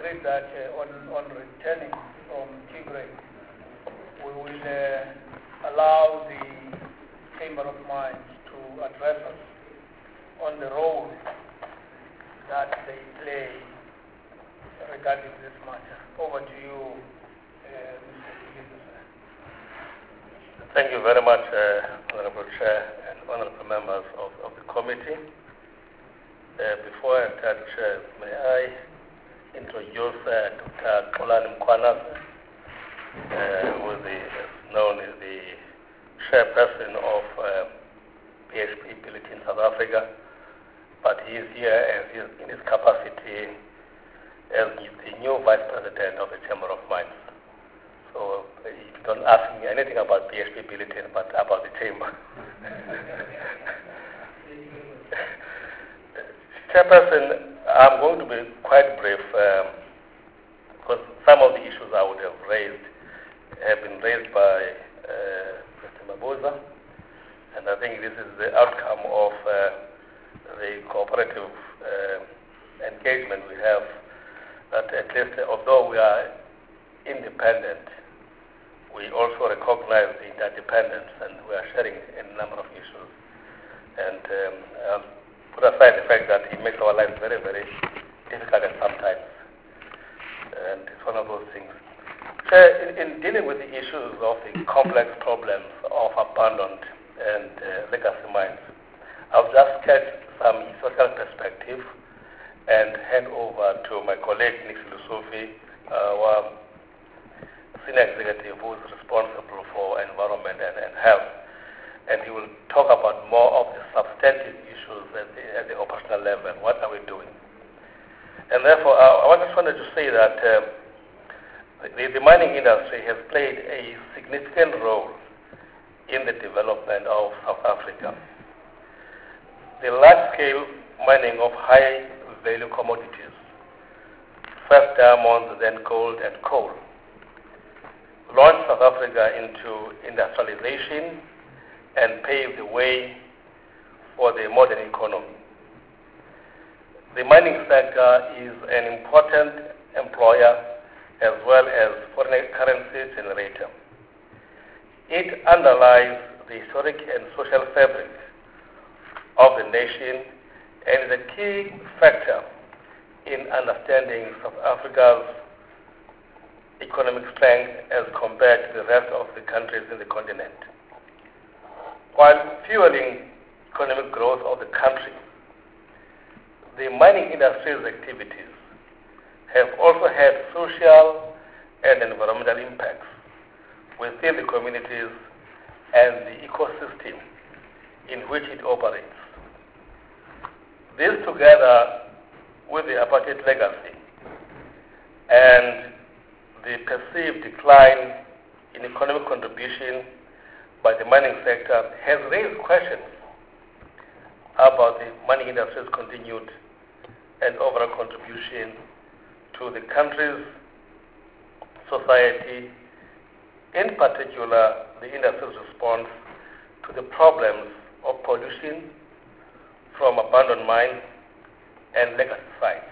agreed that on returning from Tigray, we will allow the Chamber of Mines to address us on the role that they play regarding this matter. Over to you, Mr. Gilisa. Thank you very much, Honorable Chair and honorable members of the committee. Before I start, may I introduce Dr. Xolani Mkhwanazi, who is known as the chairperson of BHP Billiton South Africa, but he is here in his capacity as the new Vice President of the Chamber of Mines. So you don't ask me anything about BHP Billiton, but about the Chamber. Chairperson, I'm going to be quite brief because some of the issues I would have raised have been raised by Mr. Mabuza, and I think this is the outcome of the cooperative engagement we have, that at least although we are independent, we also recognize the interdependence, and we are sharing a number of issues. And put aside the fact that it makes our lives very, very difficult at sometimes. And it's one of those things. So in dealing with the issues of the complex problems of abandoned and legacy mines, I'll just sketch some historical perspective and hand over to my colleague, Nixie Lusufi, our senior executive who is responsible for environment and health. And he will talk about more of the substantive issues at the operational level. What are we doing? And therefore, I just wanted to say that the mining industry has played a significant role in the development of South Africa. The large-scale mining of high-value commodities, first diamonds, then gold and coal, launched South Africa into industrialization and paved the way for the modern economy. The mining sector is an important employer as well as foreign currency generator. It underlies the historic and social fabric of the nation and is a key factor in understanding South Africa's economic strength as compared to the rest of the countries in the continent. While fueling economic growth of the country, the mining industry's activities have also had social and environmental impacts within the communities and the ecosystem in which it operates. This, together with the apartheid legacy and the perceived decline in economic contribution by the mining sector, has raised questions about the mining industry's continued and overall contribution to the country's society, in particular the industry's response to the problems of pollution from abandoned mines and legacy sites.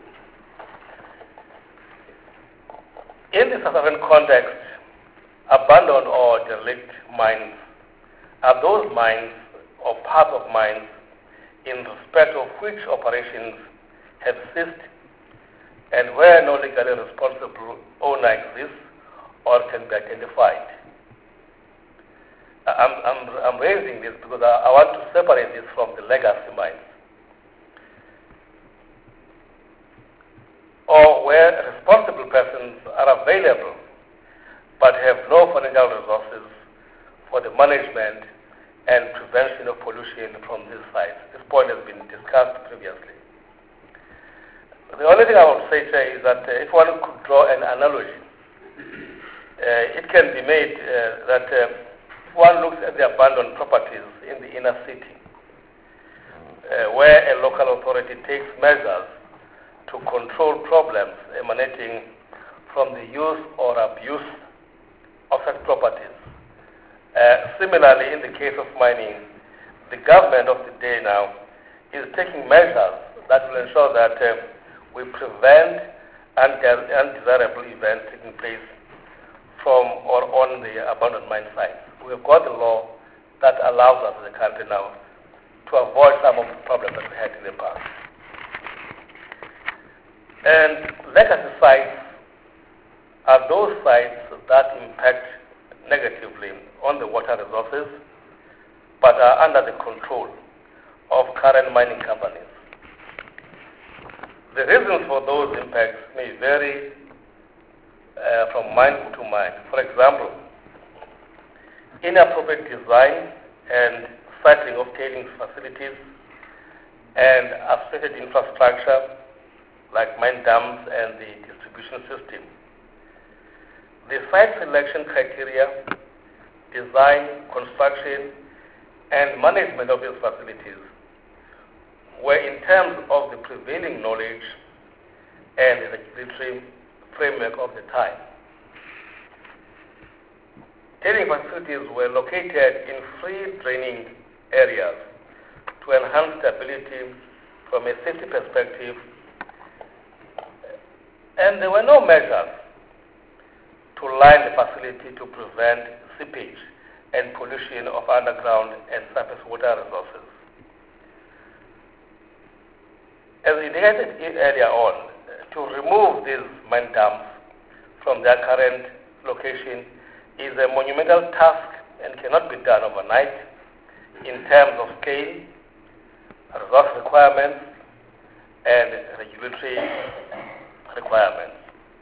In the South African context, abandoned or derelict mines are those mines or parts of mines in respect of which operations have ceased and where no legally responsible owner exists or can be identified. I'm raising this because I want to separate this from the legacy mines, or where responsible persons are available but have no financial resources for the management and prevention of pollution from these sites. This point has been discussed previously. The only thing I would say, Chair, is that if one could draw an analogy, it can be made that if one looks at the abandoned properties in the inner city, where a local authority takes measures to control problems emanating from the use or abuse of such properties. Similarly, in the case of mining, the government of the day now is taking measures that will ensure that we prevent undesirable events taking place from or on the abandoned mine sites. We have got a law that allows us as a country now to avoid some of the problems that we had in the past. And legacy sites are those sites that impact negatively on the water resources but are under the control of current mining companies. The reasons for those impacts may vary from mine to mine. For example, inappropriate design and siting of tailings facilities and associated infrastructure like mine dams and the distribution system. The site selection criteria, design, construction, and management of these facilities were in terms of the prevailing knowledge and the regulatory framework of the time. Tailing facilities were located in free draining areas to enhance stability from a safety perspective, and there were no measures to line the facility to prevent seepage and pollution of underground and surface water resources. As indicated earlier on, to remove these mine dumps from their current location is a monumental task and cannot be done overnight in terms of scale, resource requirements, and regulatory requirements.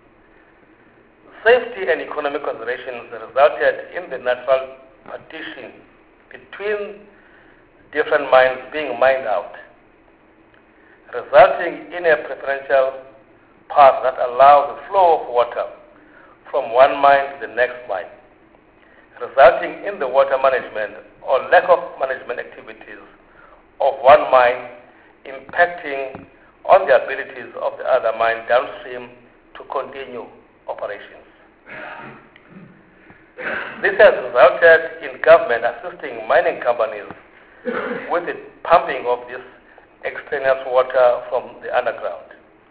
Safety and economic considerations resulted in the natural partition between different mines being mined out, resulting in a preferential path that allows the flow of water from one mine to the next mine, resulting in the water management or lack of management activities of one mine impacting on the abilities of the other mine downstream to continue operations. This has resulted in government assisting mining companies with the pumping of this extraneous water from the underground.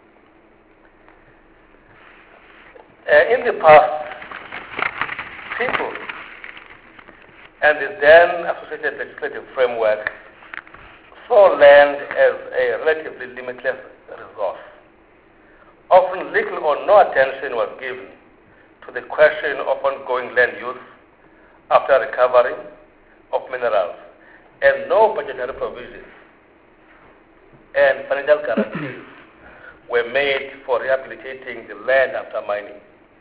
In the past, people and the then associated legislative framework saw land as a relatively limitless resource. Often little or no attention was given to the question of ongoing land use after recovery of minerals, and no budgetary provisions and financial guarantees were made for rehabilitating the land after mining.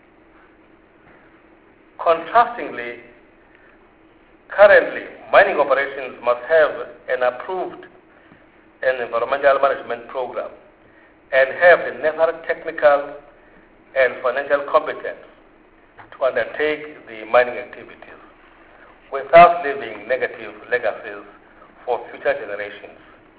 Contrastingly, currently, mining operations must have an approved and environmental management program and have the necessary technical and financial competence to undertake the mining activities without leaving negative legacies for future generations.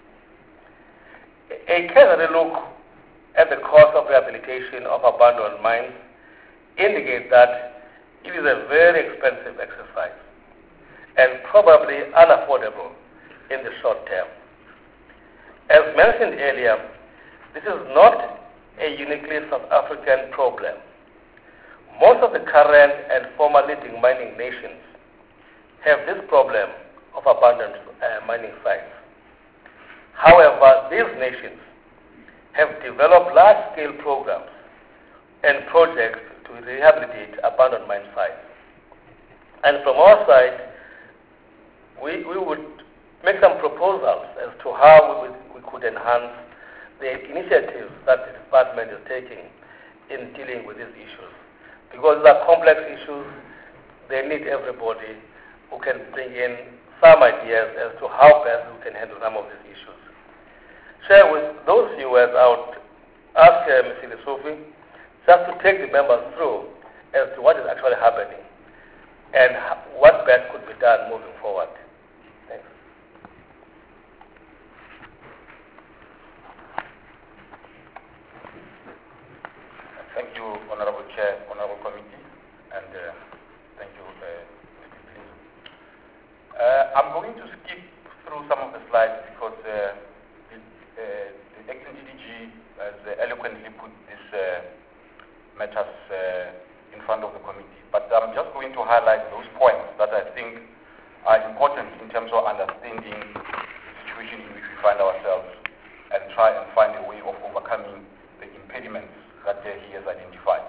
A cursory look at the cost of rehabilitation of abandoned mines indicates that it is a very expensive exercise and probably unaffordable in the short term. As mentioned earlier, this is not a uniquely South African problem. Most of the current and former leading mining nations have this problem of abandoned mining sites. However, these nations have developed large-scale programs and projects to rehabilitate abandoned mine sites. And from our side, we would make some proposals as to how we could enhance the initiatives that the department is taking in dealing with these issues. Because these are complex issues, they need everybody who can bring in some ideas as to how best we can handle some of these issues. Share with those viewers, I would ask Ms. Sophie just to take the members through as to what is actually happening and what best could be done moving forward. Thanks. Thank you, Honorable Chair, Honorable Committee, and thank you, Mr. Blizo. I'm going to skip through some of the slides because the acting DDG has eloquently put this matters in front of the committee. But I'm just going to highlight those points that I think are important in terms of understanding the situation in which we find ourselves and try and find a way of overcoming the impediments that he has identified.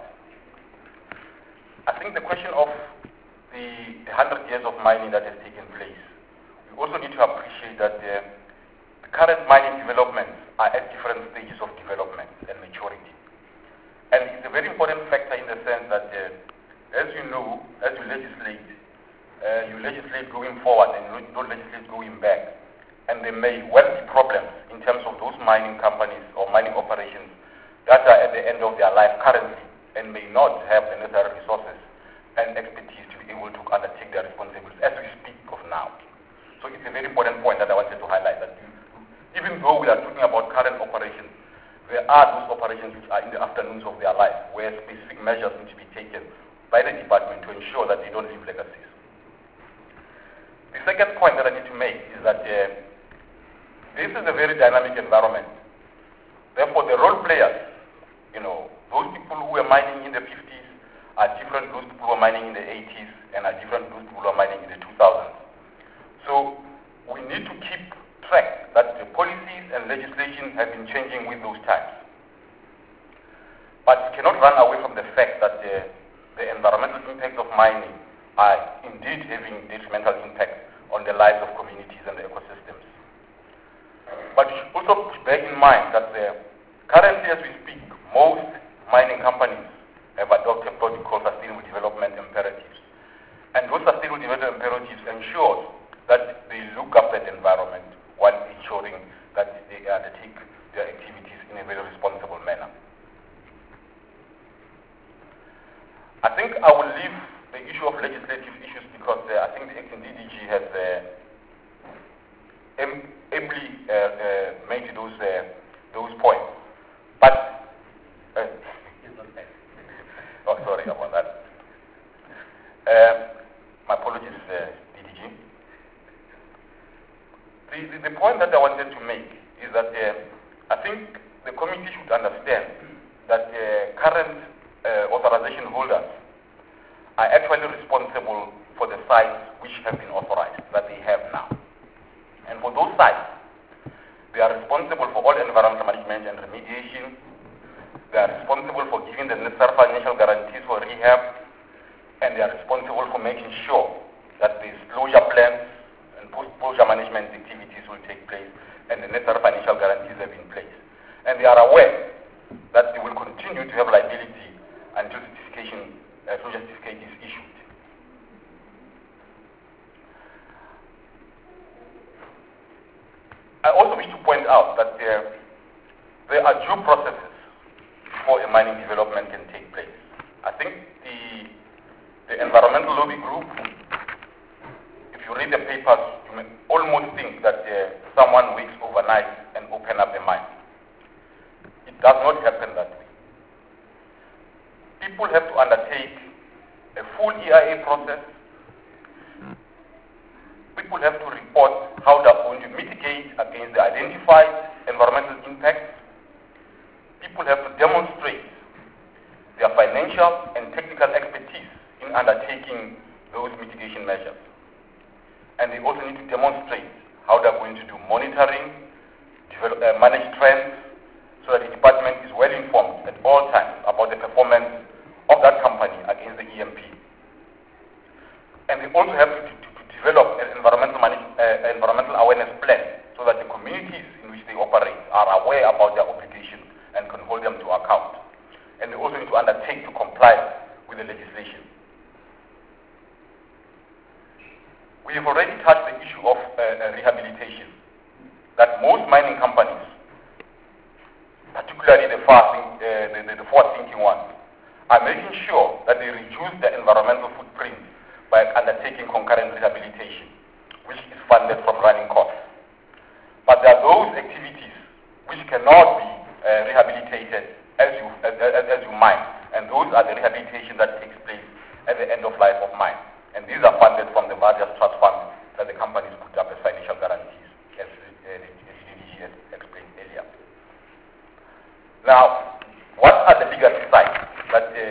I think the question of the 100 years of mining that has taken place, we also need to appreciate that the current mining developments are at different stages of development and maturity. And it's a very important factor in the sense that, as you know, as you legislate going forward and you don't legislate going back. And there may well be problems in terms of those mining companies or mining operations that are at the end of their life currently and may not have the necessary resources and expertise to be able to undertake their responsibilities as we speak of now. So it's a very important point that I wanted to highlight, that even though we are talking about current operations, there are those operations which are in the afternoons of their life where specific measures need to be taken by the department to ensure that they don't leave legacies. The second point that I need to make is that this is a very dynamic environment. Therefore, the role players, those people who were mining in the 50s are different those people who are mining in the 80s and are different those people who are mining in the 2000s. So we need to keep track that the policies and legislation have been changing with those times. But we cannot run away from the fact that the environmental impacts of mining are indeed having detrimental impact on the lives of communities and the ecosystems. But we should also bear in mind that currently as we speak, most mining companies have adopted what we call sustainable development imperatives. And those sustainable development imperatives ensure that they look after the environment while ensuring that they undertake their activities in a very responsible manner. I think I will leave the issue of legislative issues because I think the acting DDG has ably made those points. But oh, sorry about that. My apologies, DDG. The point that I wanted to make is that I think the committee should understand that current authorization holders are actually responsible for the sites which have been authorized, that they have now. And for those sites, they are responsible for all environmental management and remediation. They are responsible for giving the necessary financial guarantees for rehab, and they are responsible for making sure that the closure plans and post-closure management activities will take place and the necessary financial guarantees have been placed. And they are aware that they will continue to have liability until closure certificate is issued. I also wish to point out that there are due processes before a mining development can take place. I think the environmental lobby group, if you read the papers, you may almost think that someone wakes overnight and open up a mine. It does not happen that way. People have to undertake a full EIA process. People have to report how they're going to mitigate against the identified environmental impacts. People have to demonstrate their financial and technical expertise in undertaking those mitigation measures. And they also need to demonstrate how they're going to do monitoring, manage trends, so that the department is well informed at all times about the performance of that company against the EMP. And they also have to develop an environmental awareness plan so that the communities in which they operate are aware about their obligations and can hold them to account. And they also need to undertake to comply with the legislation. We have already touched the issue of rehabilitation, that most mining companies, particularly the forward-thinking ones, are making sure that they reduce their environmental footprint by undertaking concurrent rehabilitation, which is funded from running costs. But there are those activities which cannot be rehabilitated as you mine, and those are the rehabilitation that takes place at the end of life of mine. And these are funded from the various trust funds that the companies put up as financial guarantees, as DDG has explained earlier. Now, what are the legacy sites that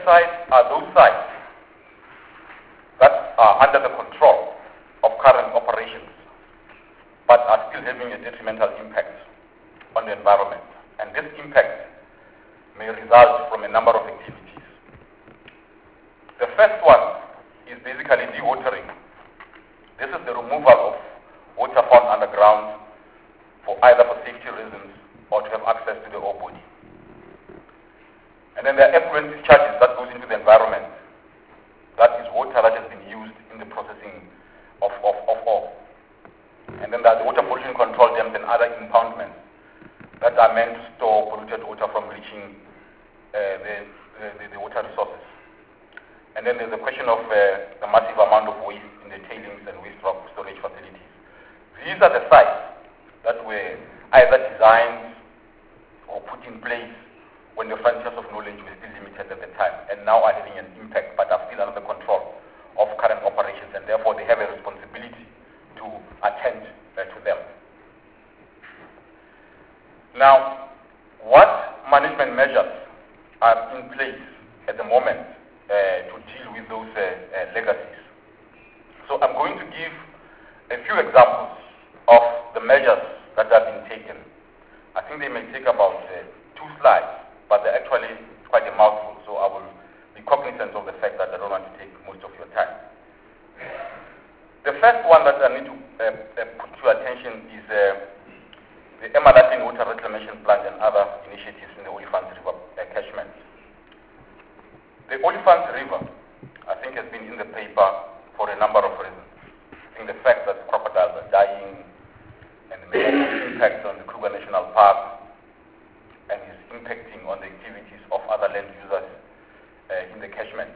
sites are those sites that are under the control of current operations, but are still having a detrimental impact on the environment. And this impact may result from a number of activities. The first one is basically dewatering. This is the removal of water found underground either for safety reasons or to have access to the ore body. And then there are effluent discharges that goes into the environment. That is water that has been used in the processing of ore. And then there are the water pollution control dams and other impoundments that are meant to store polluted water from reaching the water resources. And then there's the question of the massive amount of waste in the tailings and waste rock storage facilities. These are the sites that were either designed or put in place when the frontiers of knowledge were still limited at the time, and now are having an impact, but are still under the control of current operations, and therefore they have a responsibility to attend to them. Now, what management measures are in place at the moment to deal with those legacies? So I'm going to give a few examples of the measures that have been taken. I think they may take about 2 slides, but they're actually quite a mouthful, so I will be cognizant of the fact that I don't want to take most of your time. The first one that I need to put to your attention is the Emalahleni Water Reclamation Plant and other initiatives in the Olifants River catchment. The Olifants River, I think, has been in the paper for a number of reasons. I think the fact that crocodiles are dying and the impact on the Kruger National Park and is impacting on the activities of other land users in the catchment.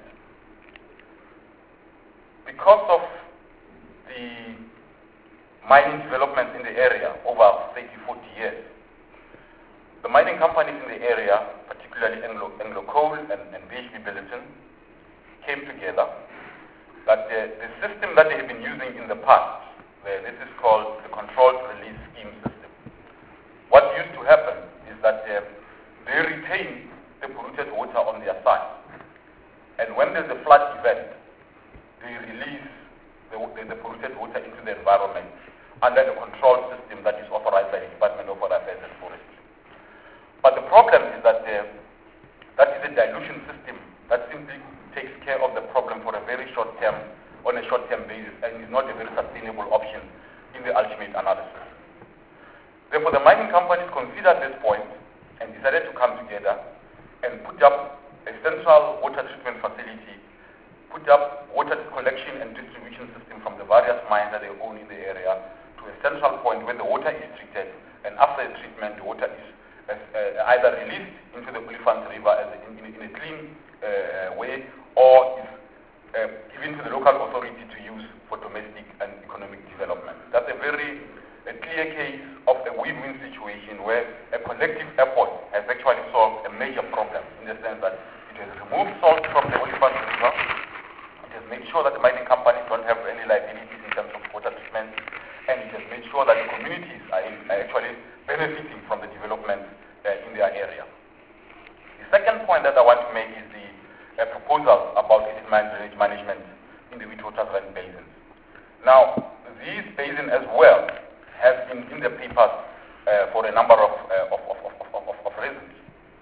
Because of the mining developments in the area over 30-40 years, the mining companies in the area, particularly Anglo Coal and BHP Billiton, came together. But the system that they have been using in the past, this is called the Controlled Release Scheme system. What used to happen is that they retain the polluted water on their side, and when there's a flood event, they release the polluted water into the environment under the control system that is authorized by the Department of Water Affairs and Forestry. But the problem is that that is a dilution system that simply takes care of the problem for a very short term, on a short-term basis, and is not a very sustainable option in the ultimate analysis. Therefore, the mining companies considered this point and decided to come together and put up a central water treatment facility, put up water collection and distribution system from the various mines that they own in the area to a central point where the water is treated, and after the treatment, the water is either released into the Olifants River in a clean way, or is given to the local authority to use for domestic and economic development. That's a very clear case of a win-win situation where a collective effort has actually solved a major problem, in the sense that it has removed salt from the Olifants River, it has made sure that the mining companies don't have any liabilities in terms of water treatment, and it has made sure that the communities are actually benefiting from the development in their area. The second point that I want to make is the proposal about acid mine drainage management in the Witwatersrand basins. Now, these basins as well have been in the papers for a number of reasons.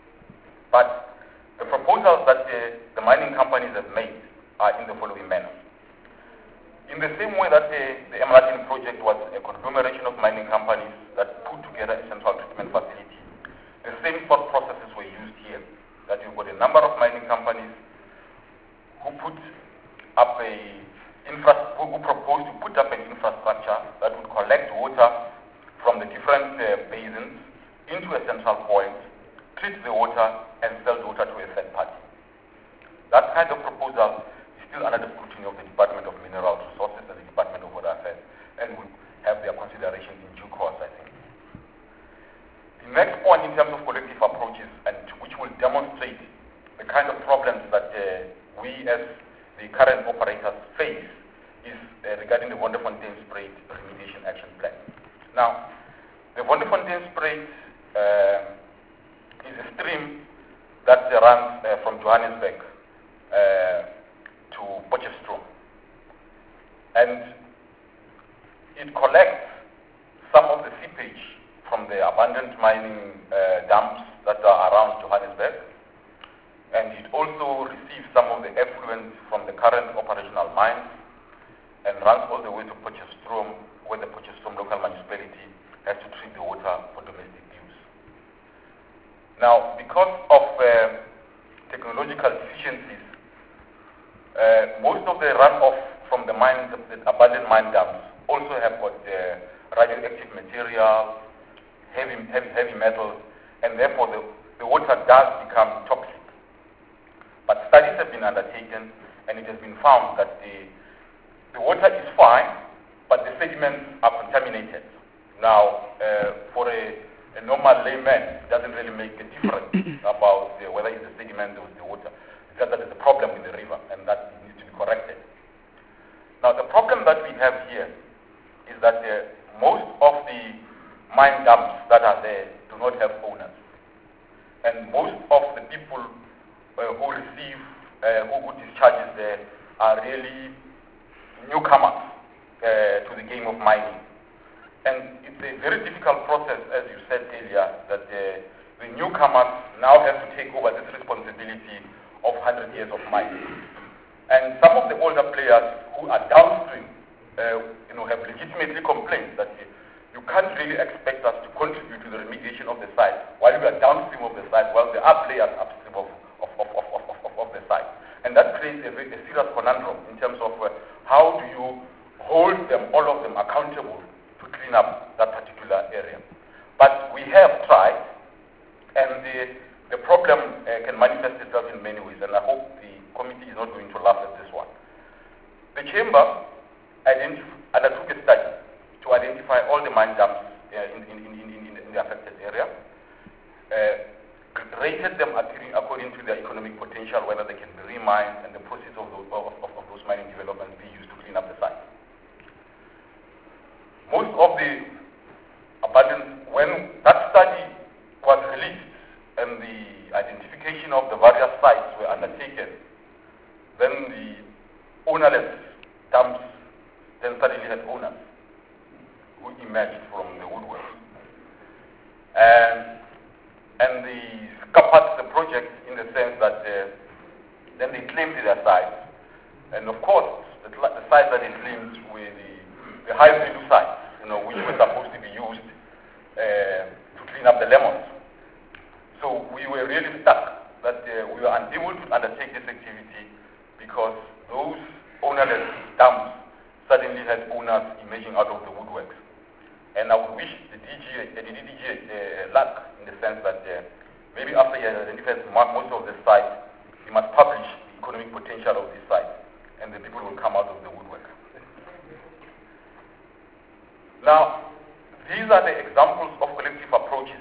But the proposals that the mining companies have made are in the following manner. In the same way that the Emalahleni project was a conglomeration of mining companies that put together a central treatment facility, the same thought processes were used here. That you've got a number of mining companies who propose to put up an infrastructure that would collect water from the different basins into a central point, treat the water, and sell the water to a third party. That kind of proposal is still under the scrutiny of the Department of Mineral Resources and the Department of Water Affairs, and will have their considerations in due course, I think. The next point in terms of collective approaches, and which will demonstrate the kind of problems that we as the current operators face, is regarding the Wonderfontein-Spruit Remediation Action Plan. Now, the Wonderfontein-Spruit is a stream that runs from Johannesburg to Potchefstroom. And it collects some of the seepage from the abandoned mining dumps that are around Johannesburg, and it also receives some of the effluent from the current operational mines and runs all the way to Potchefstroom, where the Potchefstroom local municipality has to treat the water for domestic use. Now, because of technological deficiencies, most of the runoff from the mines, the abandoned mine dumps, also have got radioactive material, heavy metals, and therefore the water does become toxic. But studies have been undertaken, and it has been found that the water is fine, but the sediments are contaminated. Now, for a normal layman, it doesn't really make a difference about whether it's the sediment or the water. It's just that there's a problem with the river, and that needs to be corrected. Now, the problem that we have here is that most of the mine dumps that are there do not have owners. And most of the people who receive, who discharges there are really newcomers to the game of mining. And it's a very difficult process, as you said earlier, that the newcomers now have to take over this responsibility of 100 years of mining. And some of the older players who are downstream, have legitimately complained that you can't really expect us to contribute to the remediation of the site while we are downstream of the site, while there are players upstream of the site. And that creates a serious conundrum in terms of how do you hold them, all of them, accountable to clean up that particular area. But we have tried, and the problem can manifest itself in many ways, and I hope the committee is not going to laugh at this one. The chamber undertook a study to identify all the mine dumps in the affected area, rated them according to their economic potential, whether they can be remined, and the proceeds of those mining developments be used to clean up the site. Most of the abandoned, when that study was released and the identification of the various sites were undertaken, then the ownerless dumps then suddenly had owners who emerged from the woodwork. And they scuppered the project in the sense that then they claimed their sites. And of course, the sites that they claimed were the high value sites, which were supposed to be used to clean up the lemons. So we were really stuck that we were unable to undertake this activity because those ownerless dumps suddenly had owners emerging out of the woodworks. And I would wish the DDG luck in the sense that maybe after he has identified most of the sites, he must publish the economic potential of this site, and the people will come out of the woodwork. Now, these are the examples of collective approaches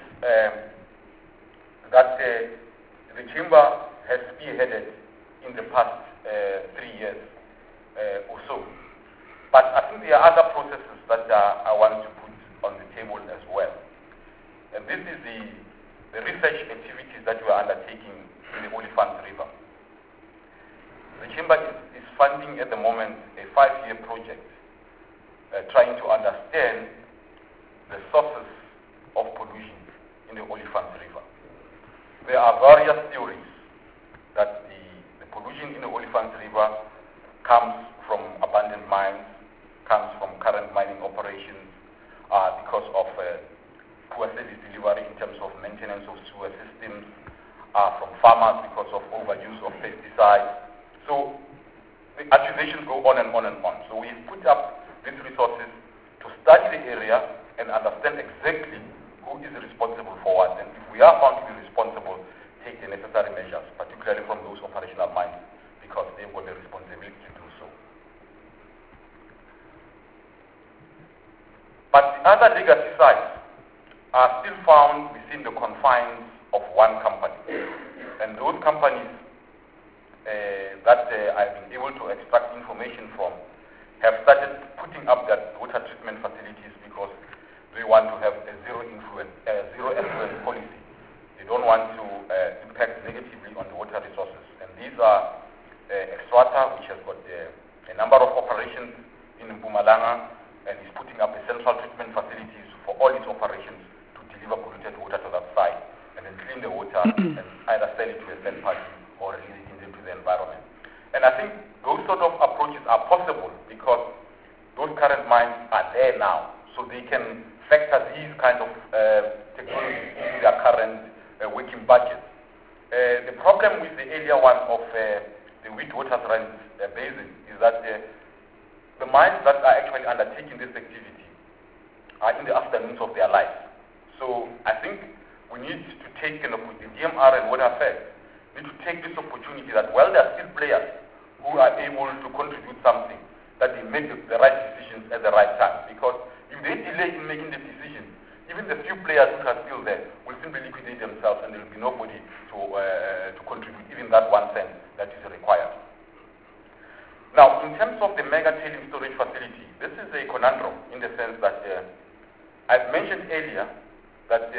that the chamber has spearheaded in the past 3 years or so. But I think there are other processes that I want to put on the table as well. And this is the research activities that we are undertaking in the Olifants River. The chamber is funding at the moment a 5-year project trying to understand the sources of pollution in the Olifants River. There are various theories that the pollution in the Olifants River comes from abandoned mines, comes from current mining operations because of poor service delivery in terms of maintenance of sewer systems, from farmers because of overuse of pesticides. So the accusations go on and on and on. So we've put up these resources to study the area and understand exactly who is responsible for what. And if we are found to be responsible, take the necessary measures, particularly from those operational mines, because they've got the responsibility to do so. But the other legacy sites are still found within the confines of one company. And those companies that I've been able to extract information from have started putting up their water treatment facilities because they want to have a zero effluent policy. They don't want to impact negatively on the water resources. And these are number of operations in Mpumalanga, and is putting up a central treatment facilities for all its operations to deliver polluted water to that site, and then clean the water and either sell it to a third party or release it into the environment. And I think those sort of approaches are possible because those current mines are there now, so they can factor these kind of technologies into their current working budget. The problem with the earlier one of the Witwatersrand basin is that the mines that are actually undertaking this activity are in the afternoons of their lives. So I think we need to take, with the DMR and Water Affairs, need to take this opportunity that while there are still players who are able to contribute something, that they make the right decisions at the right time. Because if they delay in making the decisions, even the few players who are still there will simply liquidate themselves, and there will be nobody to contribute even that 1 cent that is required. Now, in terms of the mega tailings storage facility, this is a conundrum in the sense that I've mentioned earlier that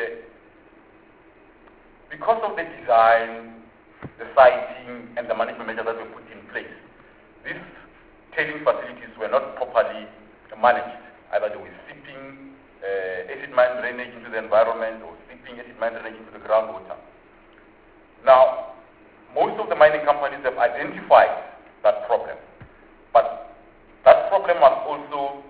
because of the design, the siting, and the management measures that were put in place, these tailings facilities were not properly managed. Either they were seeping acid mine drainage into the environment or seeping acid mine drainage into the groundwater. Now, most of the mining companies have identified that problem, but that problem was also,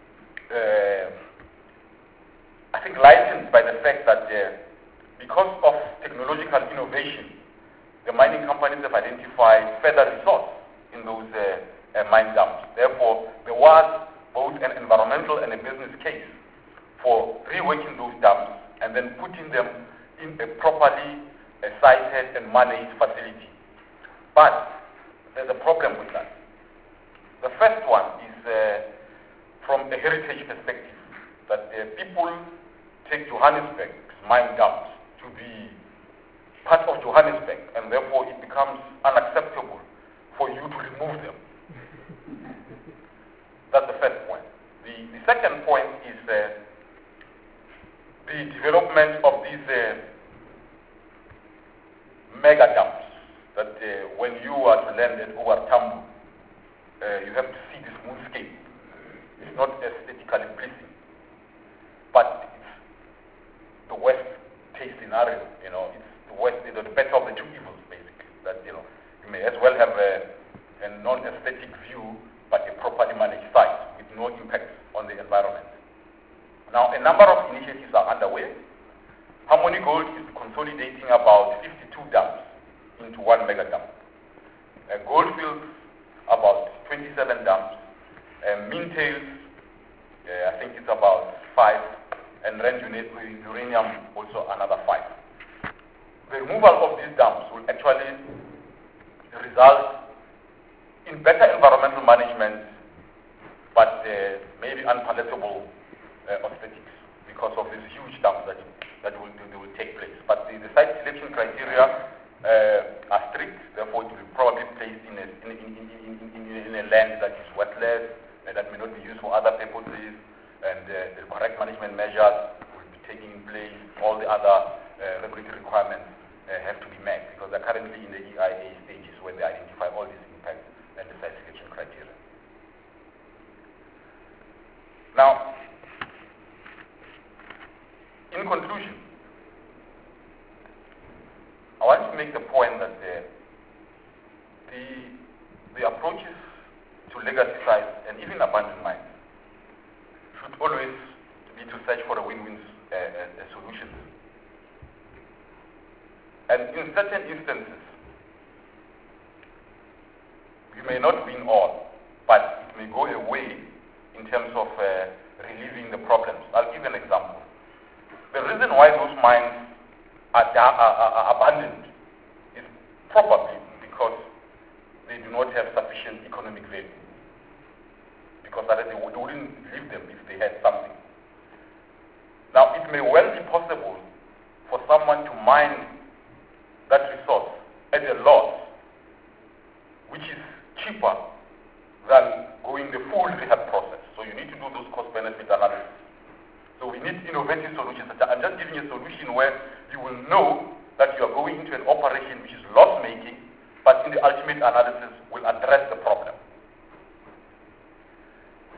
I think, lightened by the fact that because of technological innovation, the mining companies have identified further resource in those mine dumps. Therefore, there was both an environmental and a business case for reworking those dumps and then putting them in a properly sited and managed facility. But there's a problem with that. The first one is from a heritage perspective, that people take Johannesburg's mine dumps to be part of Johannesburg, and therefore it becomes unacceptable for you to remove them. That's the first point. The second point is the development of these mega dumps, that when you are to land at Oor Tambo, you have to see this moonscape. It's not aesthetically pleasing, but it's the worst case scenario. It's the worst, the better of the two evils, basically. That you may as well have a non-aesthetic view, but a properly managed site with no impact on the environment. Now, a number of initiatives are underway. Harmony Gold is consolidating about 52 dams into one mega dam. Goldfields, about 27 dams. Mintails, I think it's about 5. And Rand Uranium, also another 5. The removal of these dams will actually result in better environmental management, but maybe unpalatable aesthetics because of these huge dams that will take place. But the site selection criteria are strict, therefore it will probably be placed in a land that is wetland, that may not be used for other purposes, and the correct management measures will be taken in place. All the other regulatory requirements have to be met because they're currently in the EIA stages where they identify all these impacts and the site selection criteria. Now, in conclusion, I want to make the point that the approaches to legacy sites and even abandoned mines should always be to search for a win-win solution. And in certain instances, you may not win all, but it may go away in terms of relieving the problems. I'll give an example. The reason why those mines are abandoned is probably because they do not have sufficient economic value. Because they wouldn't leave them if they had something. Now, it may well be possible for someone to mine that resource at a loss, which is cheaper than going the full rehab process. So you need to do those cost-benefit analysis. So we need innovative solutions. I'm just giving a solution where you will know that you are going into an operation which is loss-making, but in the ultimate analysis will address the problem.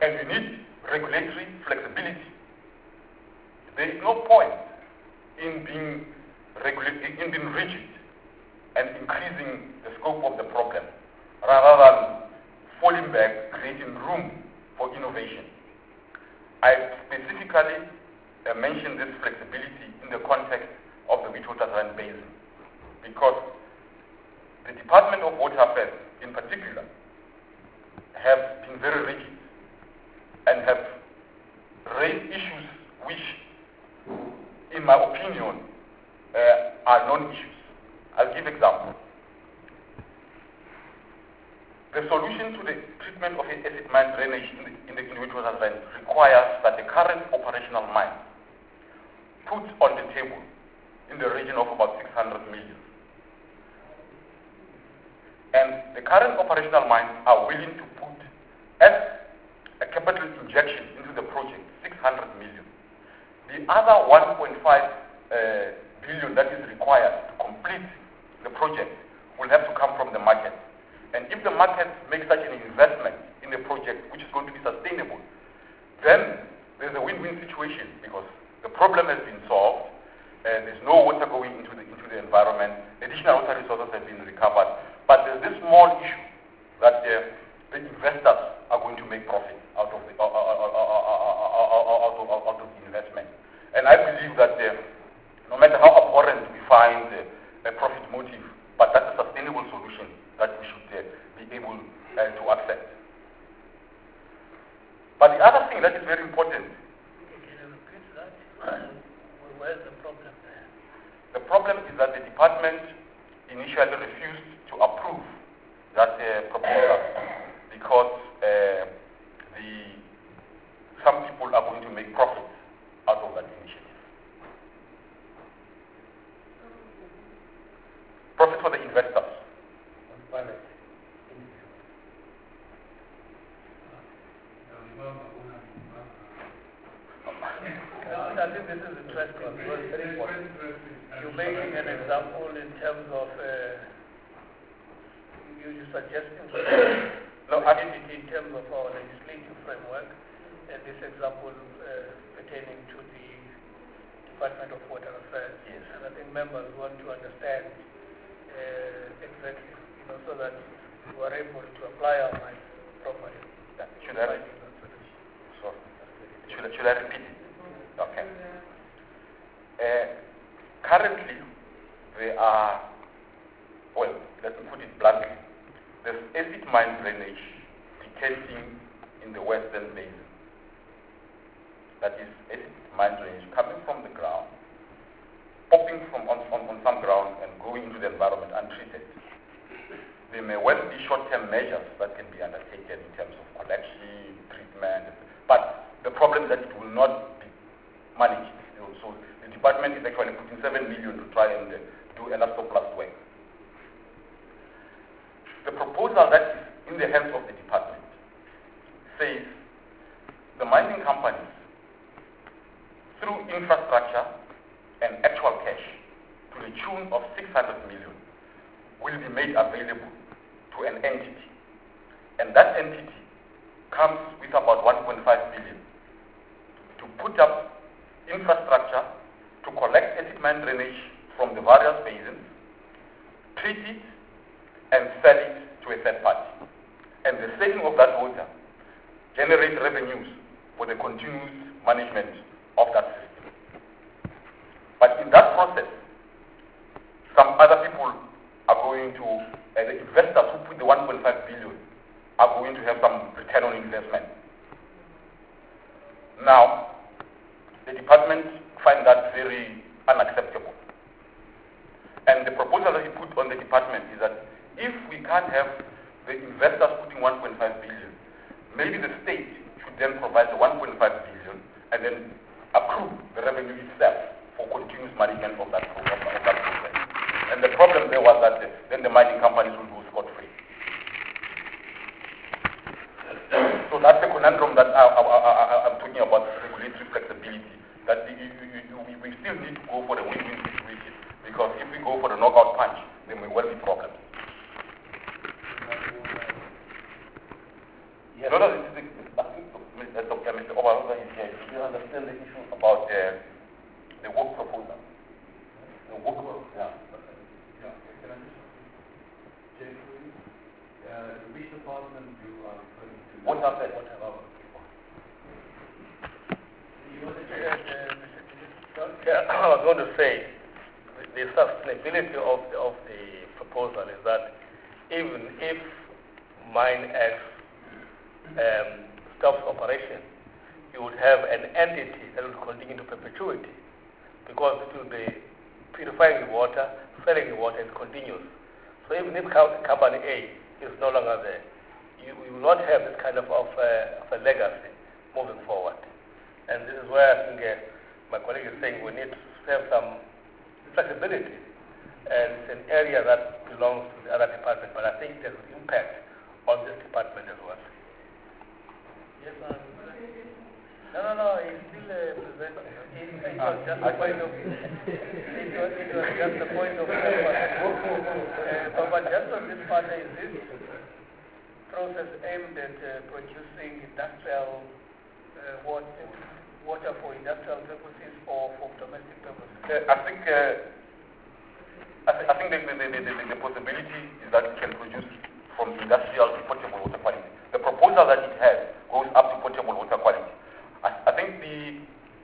and you need regulatory flexibility. There is no point in being rigid and increasing the scope of the problem, rather than falling back, creating room for innovation. I specifically mentioned this flexibility in the context of the Witwatersrand Basin, because the Department of Water Affairs, in particular, have been very rigid and have raised issues which, in my opinion, are non-issues. I'll give example. The solution to the treatment of acid mine drainage in the Witwatersrand requires that the current operational mine put on the table in the region of about 600 million. And the current operational mines are willing to put as a capital injection into the project 600 million. The other 1.5 billion that is required to complete the project will have to come from the market. And if the market makes such an investment in the project, which is going to be sustainable, then there's a win-win situation, because the problem has been solved, there's no water going into the environment, additional water resources have been recovered, but there's this small issue that the investors are going to make profit out of the investment. And I believe that no matter how abhorrent we find a profit motive, but that's a sustainable solution that we should be able to accept. But the other thing that is very important. Can you repeat that? Where's the problem there? The problem is that the department initially refused to approve that proposal because some people are going to make profit out of that initiative. Profit for the investors. I think this is interesting because you're making an example in terms of you're suggesting in terms of our legislative framework, and this example pertaining to the Department of Water Affairs. Yes. And I think members want to understand exactly, so that we are able to apply our minds properly. Should I repeat it? Okay. Currently, there are, well, let me put it bluntly, there's acid mine drainage decanting in the western basin. That is acid mine drainage coming from the ground, popping on some ground and going into the environment untreated. There may well be short-term measures that can be undertaken in terms of collection, treatment, but the problem is that it will not be managed. So the department is actually putting 7 million to try and do elastoplast work. The proposal that is in the hands of the department says the mining companies, through infrastructure and actual cash, to the tune of 600 million, will be made available to an entity. And that entity comes with about 1.5 billion to put up infrastructure to collect acid mine drainage from the various basins, treat it, and sell it to a third party. And the selling of that water generates revenues for the continuous management of that system. But in that process, some other people are going to, the investors who put the 1.5 billion are going to have some return on investment. Now, the department finds that very unacceptable. And the proposal that he put on the department is that if we can't have the investors putting 1.5 billion, maybe the state should then provide the 1.5 billion and then accrue the revenue itself for continuous management of that program. And the problem there was that then the mining companies will go scot-free. So that's the conundrum that I'm talking about, regulatory flexibility, that we still need to go for a win-win situation, because if we go for the knockout punch, there may well be problems. Yes. No, I think Mr. Obarosa is here, do you understand the issue about the work proposal? The work proposal, yeah. Yeah, can I just check please? Which department you are referring to? What happened? I was going to say the sustainability of the proposal is that even if Mine X stops operation, you would have an entity that will continue to perpetuity because it will be purifying the water, selling the water, and continuous. So even if company A is no longer there, you will not have this kind of a legacy moving forward. And this is where I think my colleague is saying we need to have some flexibility. And it's an area that belongs to the other department, but I think there's an impact on this department as well. Yes, no, he's still presenting. It was just a point of but just on this matter, is this process aimed at producing industrial water for industrial purposes or for domestic purposes? I think the possibility is that it can produce from industrial to potable water quality. The proposal that it has goes up to potable water quality. I think the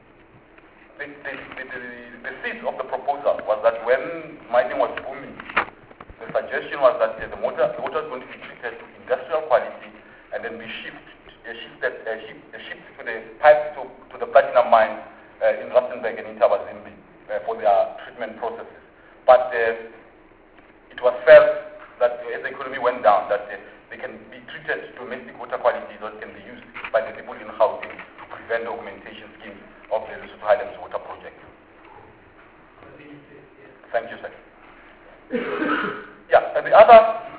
seed of the proposal was that when mining was booming, the suggestion was that the water is going to be treated to industrial quality and then be shipped to the pipe to the platinum mines in Rustenburg and in Tabazimbi for their treatment processes. But it was felt that as the economy went down, that they can be treated domestic water quality that can be used by the people in housing to prevent the augmentation schemes of the Lesotho Highlands Water Project. Thank you, sir. Yeah, and the other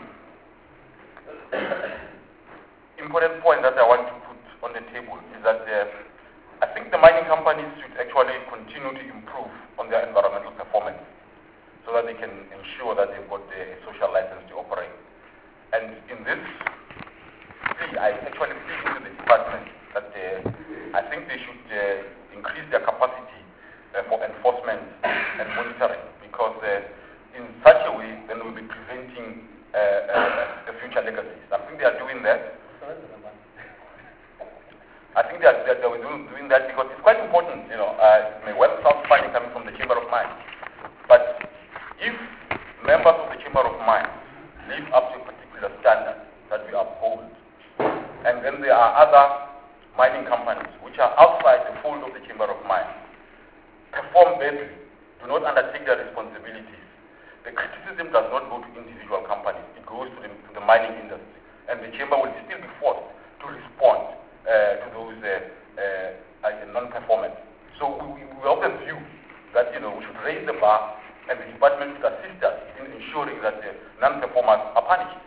important point that I want to put on the table is that I think the mining companies should actually continue to improve on their environmental performance so that they can ensure that they've got a social license to operate. And in this plea, I actually plead into the department that I think they should increase their capacity for enforcement and monitoring, because in such a way, then we'll be preventing the future legacies. I think they are doing that. I think they are doing that because it's quite important. It may well sound funny coming from the Chamber of Mines, but if members of the Chamber of Mines live up to a particular standard that we uphold, and then there are other mining companies which are outside the fold of the Chamber of Mines, perform badly, do not undertake their responsibilities, the criticism does not go to individual companies, it goes to the mining industry, and the Chamber will still be forced to respond to those non-performance. So we have a view that we should raise the bar, and the department should assist us in ensuring that the non-performers are punished.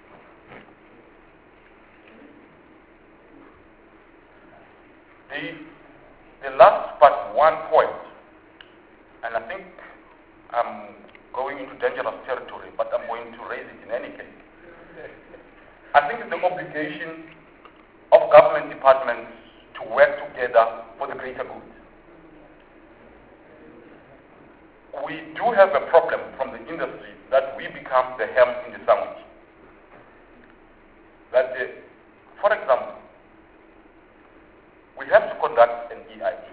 The last but one point, and I think I'm going into dangerous territory, but I'm going to raise it in any case. I think it's the obligation of government departments to work together for the greater good. We do have a problem from the industry that we become the ham in the sandwich. That, for example, we have to conduct an EIA.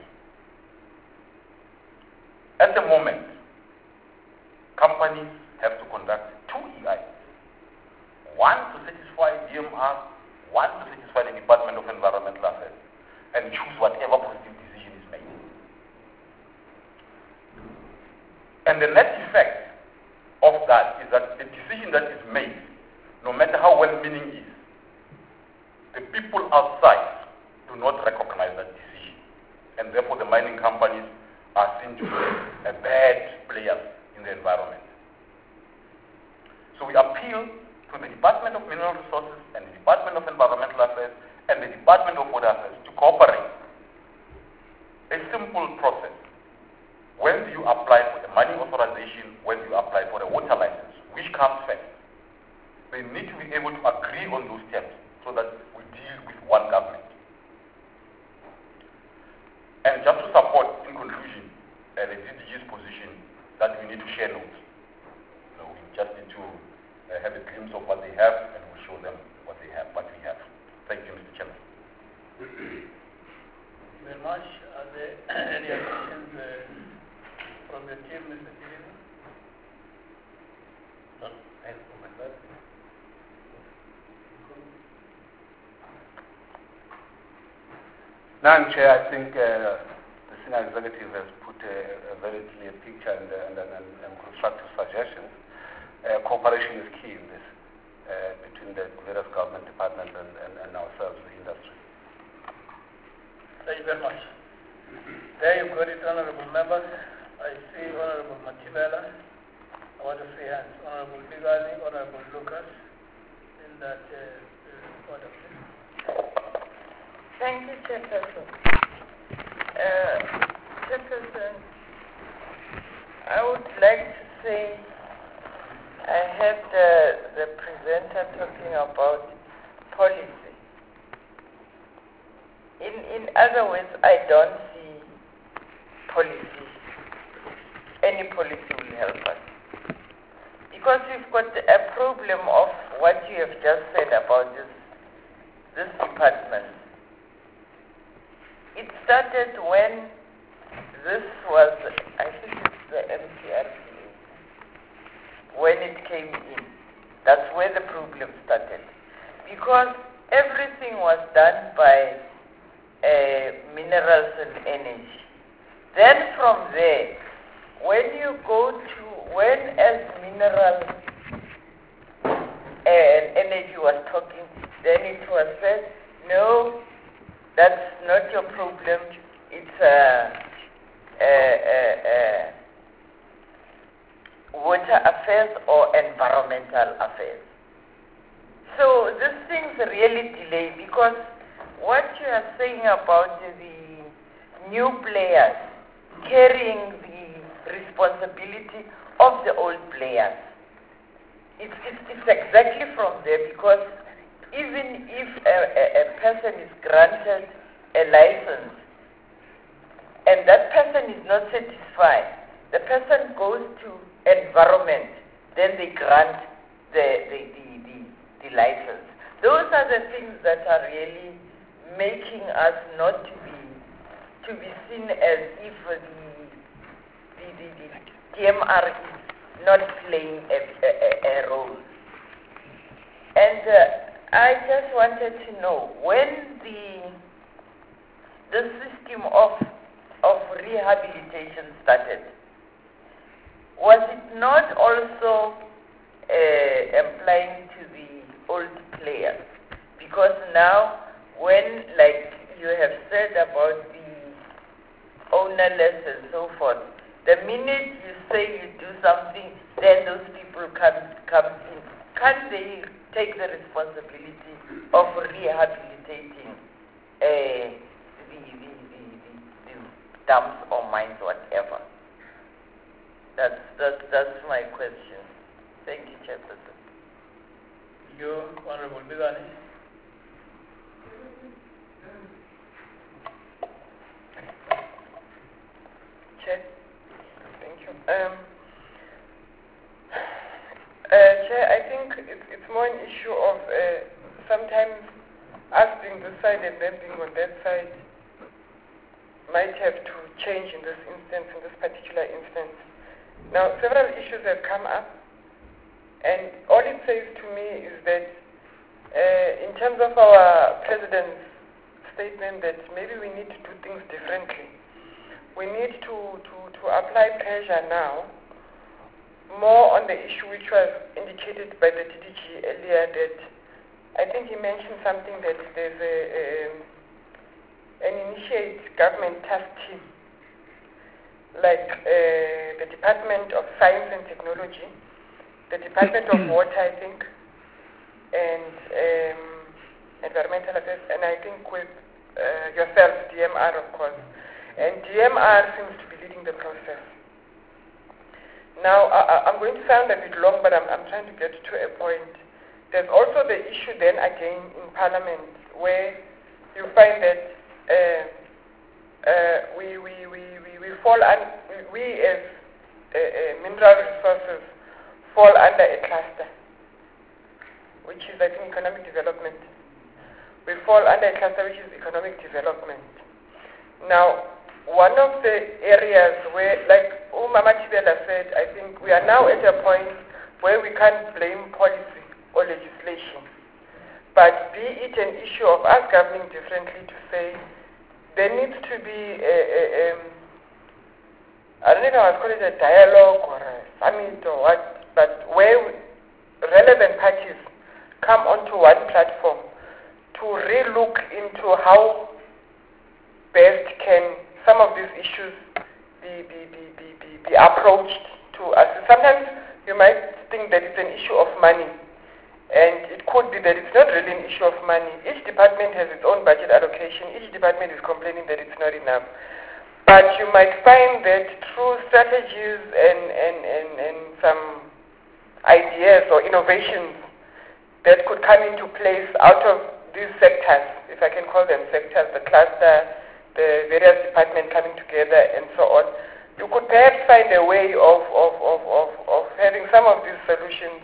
At the moment, companies have to conduct 2 EIAs. One to satisfy DMR, one to satisfy the Department of Environmental Affairs, and choose whatever positive decision is made. And the net effect of that is that the decision that is made, no matter how well-meaning it is, the people outside do not recognize that decision. And therefore the mining companies are seen to be a bad player in the environment. So we appeal to the Department of Mineral Resources and the Department of Environmental Affairs and the Department of Water Affairs to cooperate. A simple process. When do you apply for the mining authorization? When do you apply for a water license? Which comes first? They need to be able to agree on those terms so that we deal with one government. much. Are there any additions from the team, Mr. Chilima? None. Thanks for my side. Madam Chair, I think the senior executive has put a very clear picture and constructive suggestions. Cooperation is key in this between the various government departments and ourselves, the industry. Thank you very much. There you've got it, honorable members. I see Honorable Matibela. I want to see hands. Honorable Bigali, Honorable Lucas, in that order, please. Thank you, Chairperson. Chairperson, I would like to say I heard the presenter talking about policy. In other words, I don't see policy. Any policy will help us. Because we've got a problem of what you have just said about this department. It started when this was, I think it's the MTRCA, when it came in. That's where the problem started. Because everything was done by minerals and energy. Then from there, when you go to, when as mineral and energy was talking, then it was said, no, that's not your problem. It's water affairs or environmental affairs. So these things really delay because what you are saying about the new players carrying the responsibility of the old players, it's exactly from there because even if a person is granted a license and that person is not satisfied, the person goes to environment, then they grant the license. Those are the things that are really making us not to be seen as if the TMR is not playing a role. And I just wanted to know, when the system of rehabilitation started, was it not also applying to the old players? Because now, when, like you have said about the ownerless and so forth, the minute you say you do something, then those people come in. Can't they take the responsibility of rehabilitating the dams or mines, whatever? That's my question. Thank you, Chairperson. You, Honorable Bigani. Chair, thank you. Chair, I think it's more an issue of sometimes us being this side and them being on that side might have to change in this instance, in this particular instance. Now, several issues have come up, and all it says to me is that in terms of our President's statement that maybe we need to do things differently, we need to apply pressure now more on the issue which was indicated by the DDG earlier, that I think he mentioned something that there's an initiate government task team, like the Department of Science and Technology, the Department of Water, I think, and Environmental Affairs, and I think with yourself, DMR, of course. And DMR seems to be leading the process. Now, I'm going to sound a bit long, but I'm trying to get to a point. There's also the issue then again in Parliament where you find that we fall we as mineral resources fall under a cluster, which is, I think, economic development. We fall under a cluster which is economic development. Now, one of the areas where, like Mama Chibela said, I think we are now at a point where we can't blame policy or legislation, but be it an issue of us governing differently to say there needs to be I don't know if I was calling it a dialogue or a summit or what, but where relevant parties come onto one platform to re-look into how best can some of these issues be approached to us. Sometimes you might think that it's an issue of money, and it could be that it's not really an issue of money. Each department has its own budget allocation. Each department is complaining that it's not enough. But you might find that through strategies and some ideas or innovations that could come into place out of these sectors, if I can call them sectors, the cluster, the various departments coming together and so on, you could perhaps find a way of having some of these solutions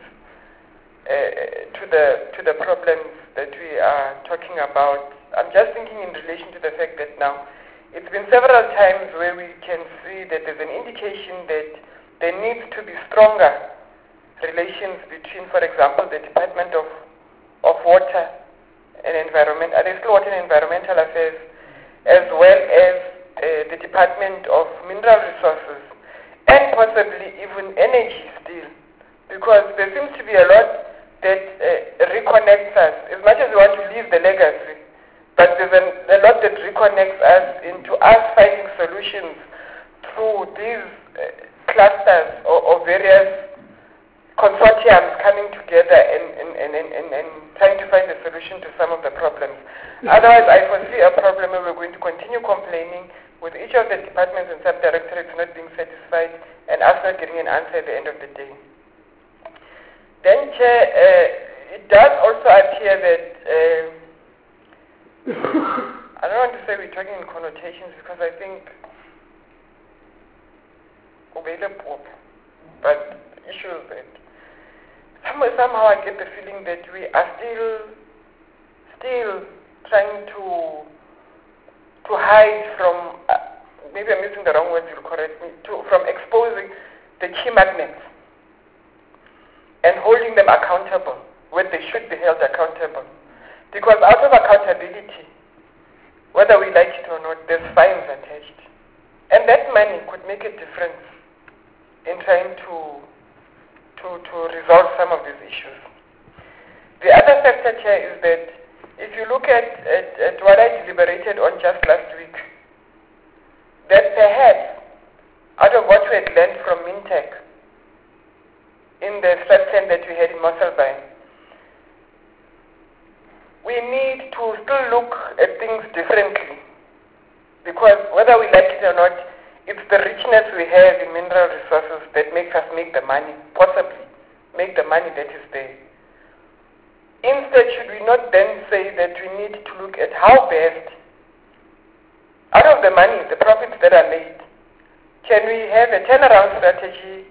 to the problems that we are talking about. I'm just thinking in relation to the fact that now it's been several times where we can see that there's an indication that there needs to be stronger relations between, for example, the Department of Water and Environment, Water and Environmental Affairs, as well as the Department of Mineral Resources, and possibly even energy still, because there seems to be a lot that reconnects us. As much as we want to leave the legacy, but there's a lot that reconnects us into us finding solutions through these clusters or various consortiums coming together and trying to find a solution to some of the problems. Otherwise, I foresee a problem where we're going to continue complaining with each of the departments and sub-directorates not being satisfied and us not getting an answer at the end of the day. Then, Chair, it does also appear that, I don't want to say we're talking in connotations because I think, but issues that somehow I get the feeling that we are still trying to hide from, maybe I'm using the wrong words, you'll correct me, from exposing the key magnets and holding them accountable when they should be held accountable. Because out of accountability, whether we like it or not, there's fines attached. And that money could make a difference in trying to resolve some of these issues. The other factor, Chair, is that if you look at what I deliberated on just last week, that perhaps out of what we had learned from Mintech in the stress plan that we had in Mosselbaai, we need to still look at things differently, because whether we like it or not, it's the richness we have in mineral resources that makes us make the money, possibly make the money that is there. Instead, should we not then say that we need to look at how best, out of the money, the profits that are made, can we have a turnaround strategy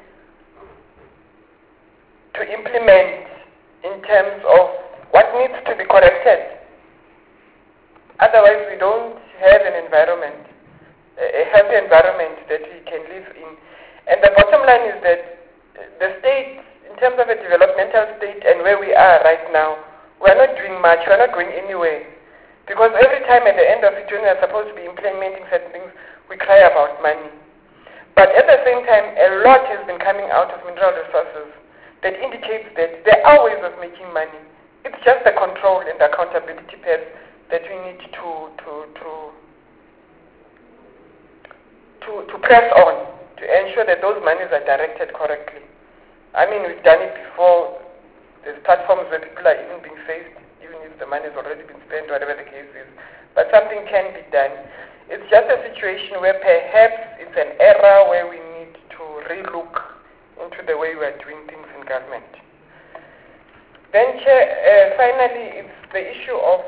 to implement in terms of what needs to be corrected? Otherwise, we don't have an environment, a healthy environment that we can live in. And the bottom line is that the state, in terms of a developmental state and where we are right now, we're not doing much, we're not going anywhere. Because every time at the end of it, when we're supposed to be implementing certain things, we cry about money. But at the same time, a lot has been coming out of mineral resources that indicates that there are ways of making money. It's just the control and the accountability piece that we need to press on to ensure that those monies are directed correctly. I mean, we've done it before. There's platforms where people are even being faced, even if the money has already been spent, whatever the case is. But something can be done. It's just a situation where perhaps it's an era where we need to relook into the way we are doing things in government. Then, Chair, finally, it's the issue of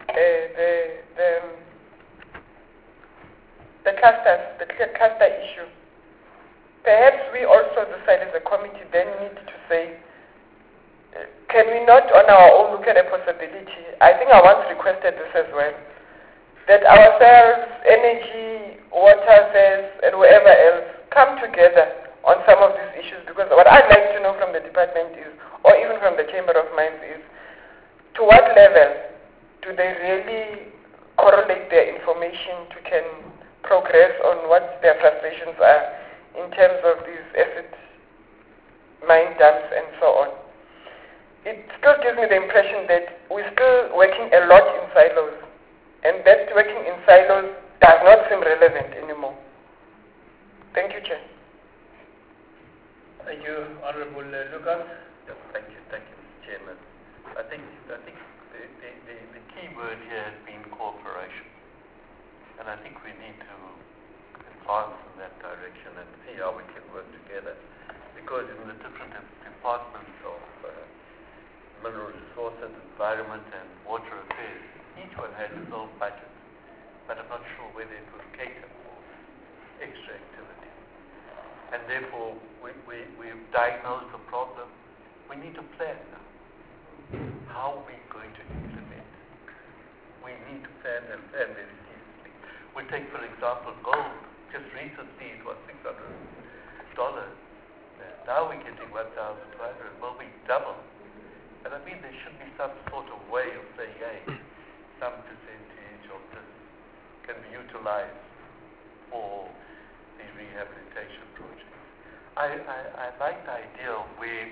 the cluster issue. Perhaps we also decide as a committee then need to say, can we not on our own look at a possibility? I think I once requested this as well, that ourselves, energy, water, affairs, and whoever else come together on some of these issues, because what I'd like to know from the department is, or even from the Chamber of Mines is, to what level do they really correlate their information to can progress on what their frustrations are in terms of these acid mine dumps and so on. It still gives me the impression that we're still working a lot in silos, and that working in silos does not seem relevant anymore. Thank you, Chair. Thank you, Honorable Lucas. Yes, thank you, Mr. Chairman. I think the key word here has been cooperation, and I think we need to advance in that direction and see how we can work together, because in the different departments of mineral resources, environment, and water affairs, each one has its own budget, but I'm not sure whether it will cater for extra activity. And therefore, we've diagnosed the problem. We need to plan now. How are we going to implement? We need to plan and plan very seriously. We take, for example, gold. Just recently, it was $600. Now we're getting 1,500. Well, we double. And I mean, there should be some sort of way of saying, hey, some percentage of this can be utilized for the rehabilitation project. I like the idea of where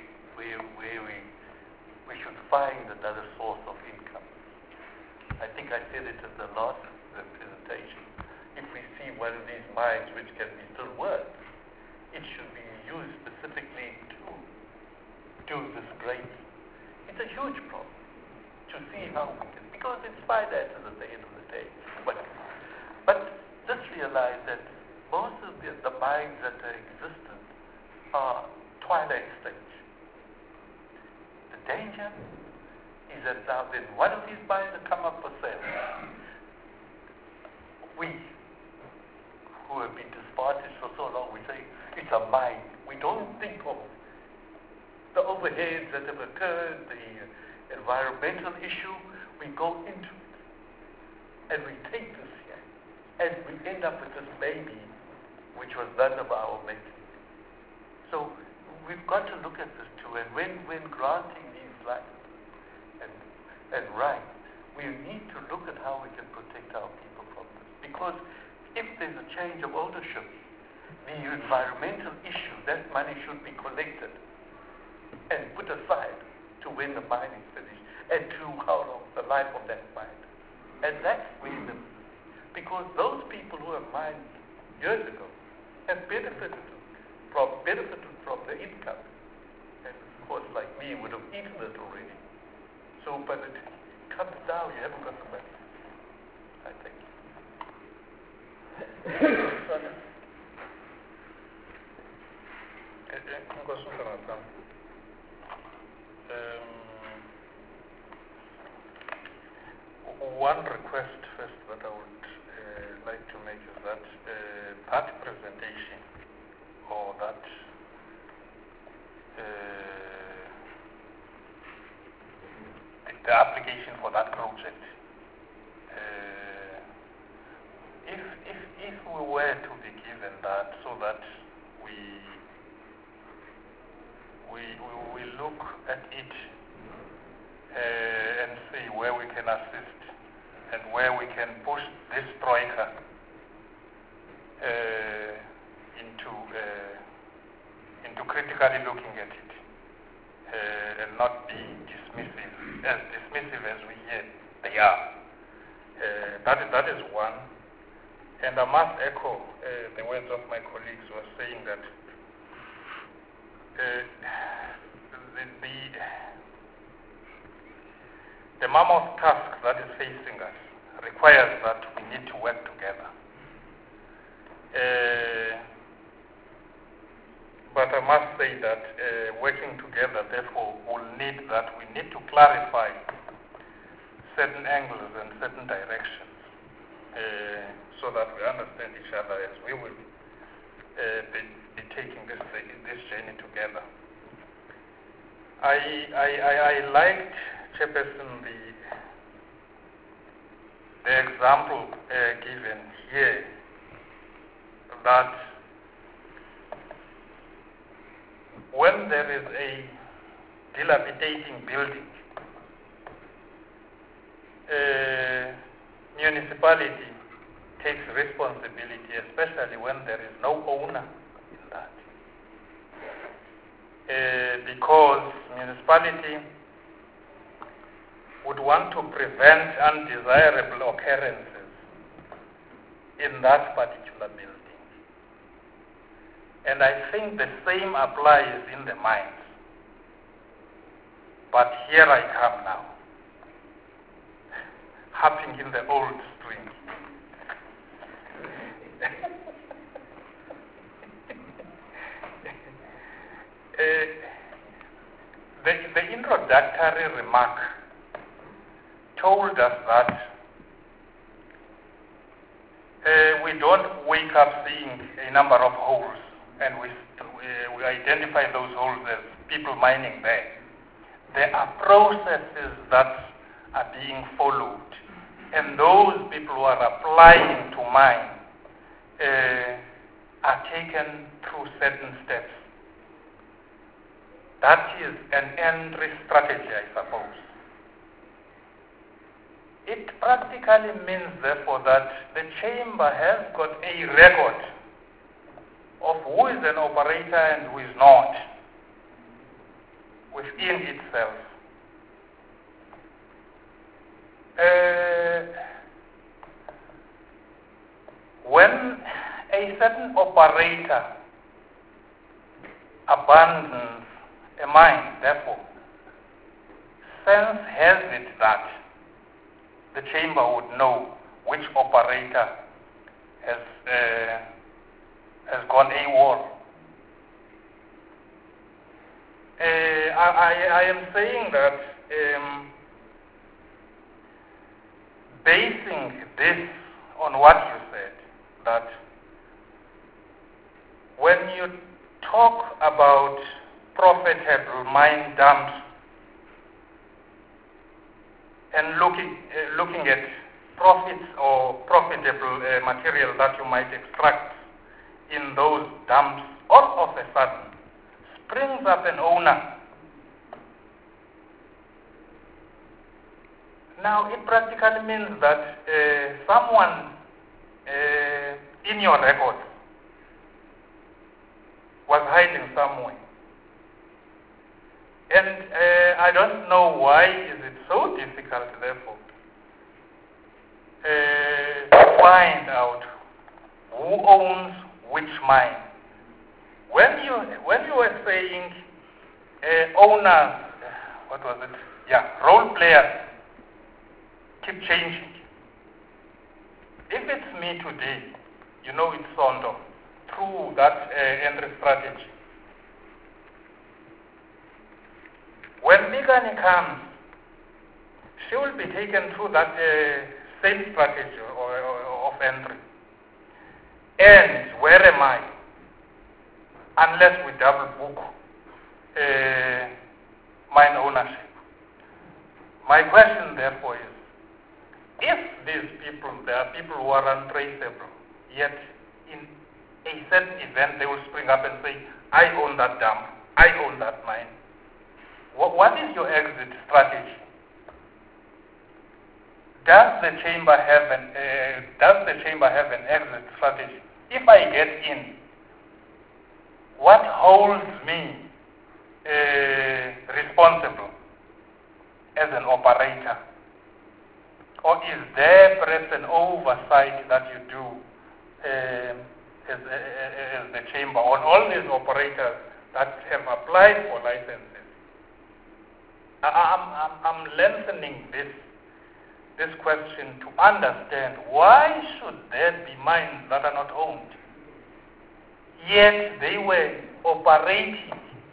we should find another source of income. I think I said it in the last presentation. If we see one of these mines which can be still worked, it should be used specifically to do this great. It's a huge problem to see how we can, because it's finances at the end of the day. But just realize that most of the mines that are existent are twilight stage. The danger is that now when one of these mines that come up for sale, we who have been disadvantaged for so long, we say it's a mine. We don't think of the overheads that have occurred, the environmental issue. We go into it and we take this here and we end up with this baby which was none of our making. So we've got to look at this too, and when granting these licenses and rights, we need to look at how we can protect our people from this. Because if there's a change of ownership, the environmental issue, that money should be collected and put aside to when the mine is finished and to how long the life of that mine. And that's where because those people who have mined years ago have benefited from the income. And of course, like me, would have eaten it already. So by the time it comes down, you haven't got the money. I think. One request first that I would like to make is that that presentation or that the application for that project, if we were to be given that, so that we look at it and see where we can assist and where we can push this troika into critically looking at it and not be dismissive as we hear they are. That is one. And I must echo the words of my colleagues who are saying that the mammoth task that is facing us requires that we need to work together. But I must say that working together, therefore, will need that we need to clarify certain angles and certain directions so that we understand each other as we will be taking this journey together. I liked, Chairperson, the example given here that when there is a dilapidating building, municipality takes responsibility, especially when there is no owner in that. Because municipality would want to prevent undesirable occurrences in that particular building. And I think the same applies in the mines. But here I come now, hopping in the old string. The introductory remark told us that we don't wake up seeing a number of holes and we identify those holes as people mining there. There are processes that are being followed, and those people who are applying to mine are taken through certain steps. That is an entry strategy, I suppose. It practically means, therefore, that the chamber has got a record of who is an operator and who is not within itself. When a certain operator abandons a mine, therefore, sense has it that the chamber would know which operator has gone AWOL. I am saying that basing this on what you said, that when you talk about profitable mine dumps and looking at profits or profitable material that you might extract in those dumps, all of a sudden springs up an owner. Now, it practically means that someone in your record was hiding somewhere. And I don't know why is it so difficult, therefore, to find out who owns which mine. When you were saying owners, what was it? Yeah, role players keep changing. If it's me today, you know it's Sondo, through that entry strategy. When Bigani comes, she will be taken through that same strategy of entry. And where am I? Unless we double book mine ownership. My question, therefore, is, if these people, there are people who are untraceable, yet in a certain event they will spring up and say, I own that dump, I own that mine. What is your exit strategy? Does the chamber have an exit strategy? If I get in, what holds me responsible as an operator? Or is there perhaps an oversight that you do as the chamber on all these operators that have applied for licenses? I'm lengthening this question to understand why should there be mines that are not owned, yet they were operating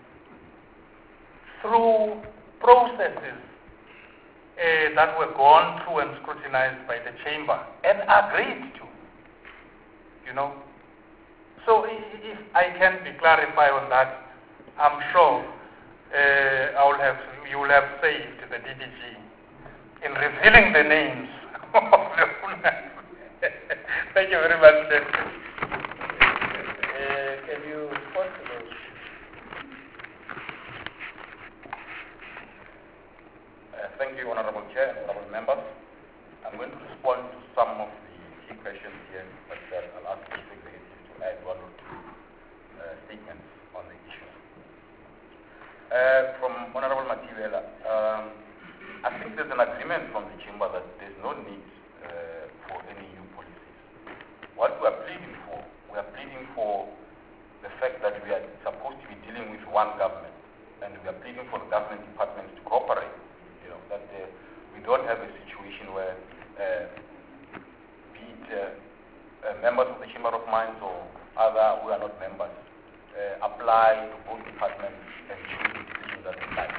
through processes that were gone through and scrutinized by the chamber and agreed to, you know. So if I can be clarified on that, I'm sure you will have saved the DDG in revealing the names of the you very much. Can you respond to those? Thank you, Honorable Chair and Honorable Members. I'm going to respond to some of the key questions here, but I'll ask the Chief Executive to add one or two statements on the issue. From Honorable Matiwela, I think there's an agreement from the Chamber that there's no need for any new policies. What we are pleading for the fact that we are supposed to be dealing with one government, and we are pleading for the government departments to cooperate. That we don't have a situation where be it members of the Chamber of Mines or other who are not members apply to both departments and choose the decisions that they like.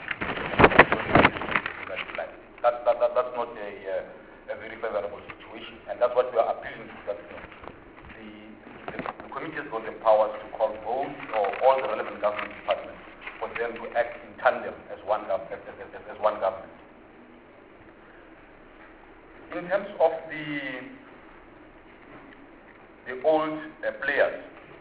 That's not a very favorable situation, and that's what we are appealing to. That the committee has got the powers to call both or all the relevant government departments for them to act in tandem as one government. In terms of the old players,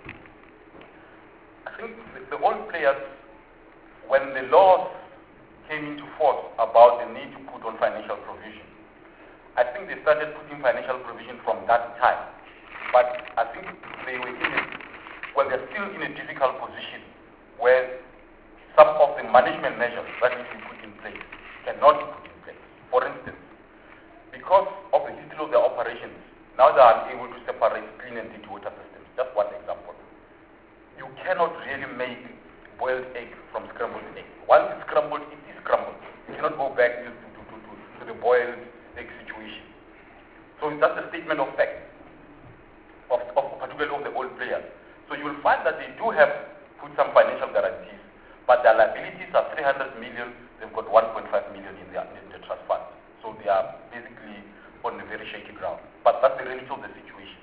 I think the old players, when the laws came into force about the need to put on financial provision, I think they started putting financial provision from that time. But I think they were they're still in a difficult position where some of the management measures that need to be put in place cannot be put in place. For instance, because of the history of their operations, now they are able to separate clean and dirty water systems. Just one example. You cannot really make boiled egg from scrambled egg. Once it's scrambled, it is scrambled. You cannot go back to the boiled egg situation. So that's a statement of fact, particularly of the old players. So you will find that they do have put some financial guarantees, but their liabilities are 300 million. They've got 1.5 million in the trust fund. So they are basically on a very shaky ground. But that's the reality of the situation.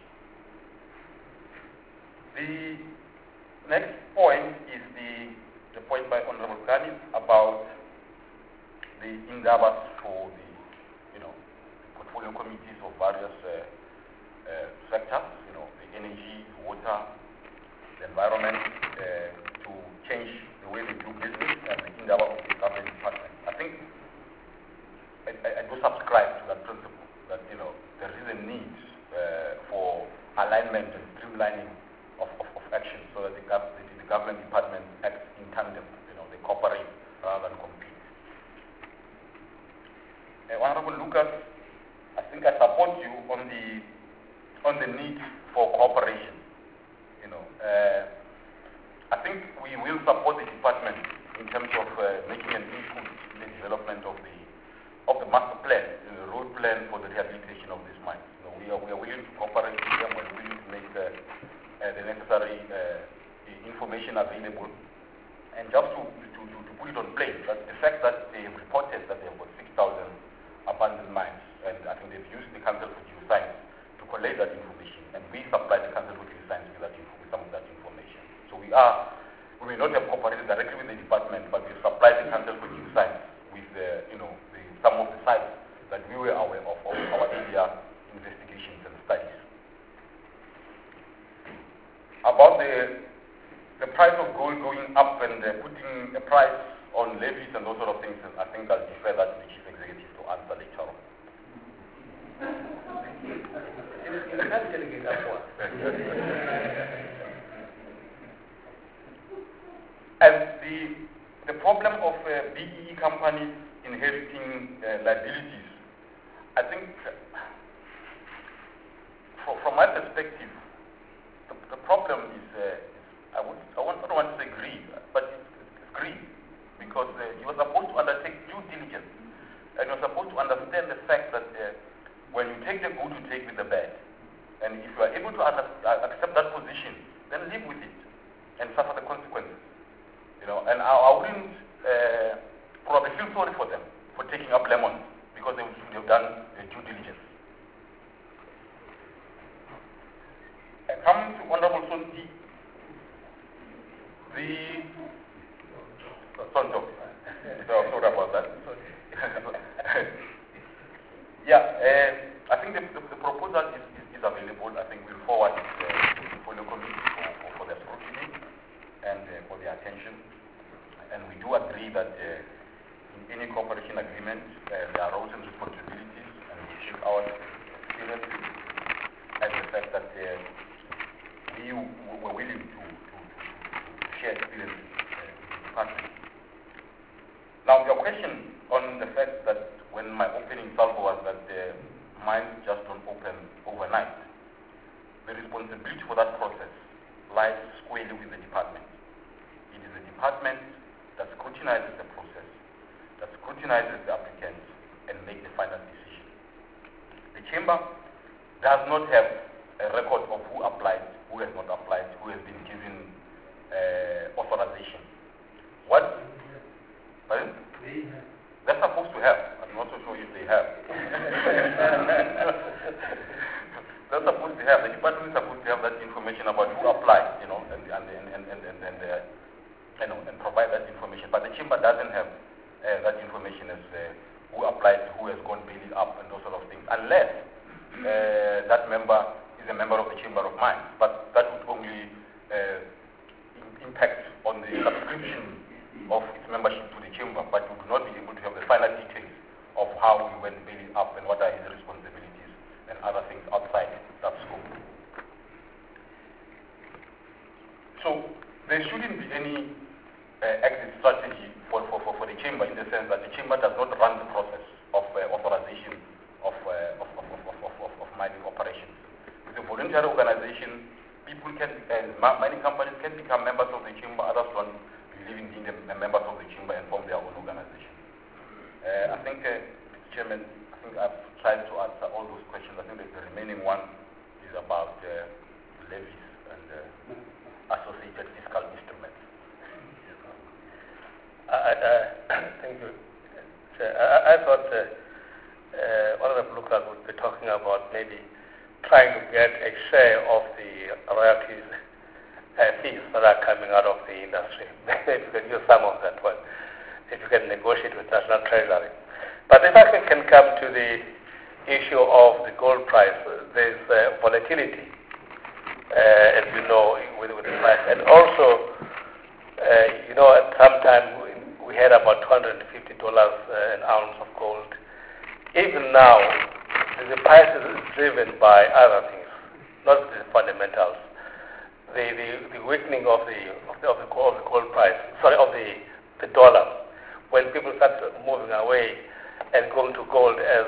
The next point is the point by Honorable Kani about the indabas for the portfolio committees of various sectors, the energy, water, the environment, to change the way they do business and the indaba of the government department. I think I do subscribe to that principle that there is a need for alignment and streamlining of action so that the government department acts in tandem. They cooperate rather than compete. Honorable Lucas, I think I support you on the need for cooperation. I think we will support the department in terms of making an input in the development of the master plan, the road plan for the rehabilitation of these mines. We are willing to cooperate with them. We're willing to make the necessary information available. And just to put it on place, that the fact that they have reported that they have got 6,000 abandoned mines, and I think they've used the Council for Geoscience to collect that information, and we supply the Council for Geoscience with some of that information. So we may not have cooperated directly with the department, but we supplied the Council for Geoscience with some of the sites that we were aware of our area investigations and studies. About the price of gold going up and putting a price on levies and those sort of things, I think I'll defer that to the Chief Executive to answer later on. You can't delegate that one. And the problem of BEE companies inheriting liabilities, I think from my perspective, the problem is, I don't want to say greed, but it's greed, because you are supposed to undertake due diligence, and you're supposed to understand the fact that when you take the good, you take with the bad. And if you are able to accept that position, then live with it and suffer the consequences. And I wouldn't probably feel sorry for them for taking up lemons, because they've done due diligence. I come to Honorable Sonti. Sonto. Sorry about that. Yeah, I think the proposal is available, I think we'll forward it to the portfolio committee for their scrutiny and for their attention. And we do agree that in any cooperation agreement, there are roles and responsibilities, and we take our seriously, and the fact that we were willing to share experiences with the department. Now, your question on the fact that when my opening salvo was that mines just don't open overnight, the responsibility for that process lies squarely with the department. It is the department that scrutinizes the process, that scrutinizes the applicants, and make the final decision. The chamber does not have a record of who applied, who has not applied, who has been given authorization. What? Pardon? They're supposed to have. I'm not so sure if they have. They're supposed to have. The department is supposed to have that information about who applied, and provide that information. But the chamber doesn't have that information as who applied, who has gone belly up, and those sort of things, unless that member is a member of the Chamber of Mines. But that would only impact on the subscription of its membership to the chamber, but we would not be able to have the final details of how he went belly up and what are his responsibilities and other things outside that scope. So there shouldn't be any exit strategy for the chamber, in the sense that the chamber does not run the process of authorization of mining operations. With a voluntary organization, people can, mining companies can become members of the chamber, others don't believe in being members of the chamber and form their own organization. I think, Mr. Chairman, I think I've tried to answer all those questions. I think the remaining one is about levies and associated fiscal instruments. Thank you. I thought Honorable Lucas would be talking about maybe trying to get a share of the royalties fees that are coming out of the industry. Maybe you can use some of that one, if you can negotiate with National Treasury. But if I can come to the issue of the gold price, there's volatility, as you know, with the price. And also, at some time we had about $250 an ounce of gold. Even now, the price is driven by other things, not the fundamentals. The weakening of the gold price, of the dollar, when people start moving away and going to gold as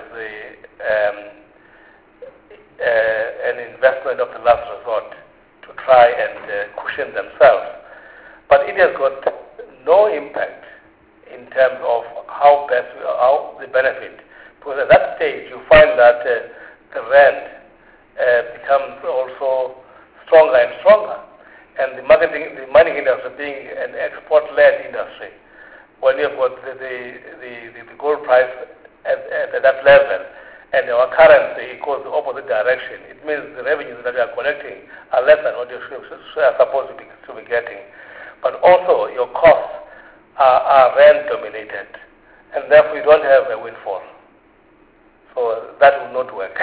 an investment of the last resort to try and cushion themselves. But it has got no impact in terms of how the benefit. Because at that stage, you find that the rand becomes also stronger and stronger. And the mining industry being an export-led industry, when you've got the gold price at that level and our currency goes the opposite direction, it means the revenues that you are collecting are less than what you are supposed to be getting. But also your costs are rand-dominated, and therefore you don't have a windfall. So that will not work.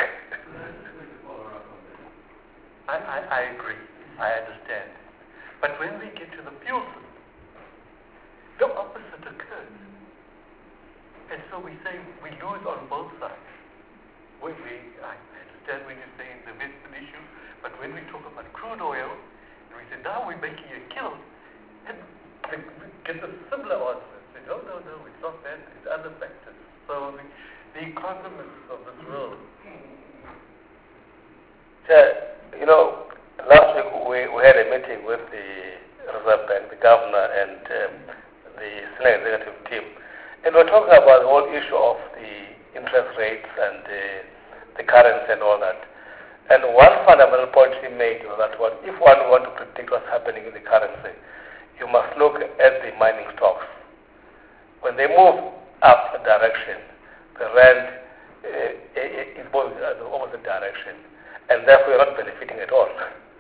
I agree. I understand. But when we get to the fuel system, the opposite occurs. And so we say we lose on both sides. I understand when you say it's a vested issue, but when we talk about crude oil, and we say now we're making a kill, and we get a similar answer. Say, no, it's not that, it's other factors. So the economists of this world. Last week we had a meeting with the Reserve Bank, the governor, and the senior executive team, and we're talking about the whole issue of the interest rates and the currency and all that. And one fundamental point he made was that if one wants to predict what's happening in the currency, you must look at the mining stocks. When they move up a direction, the rand is moving in the opposite direction, and therefore you're not benefiting at all.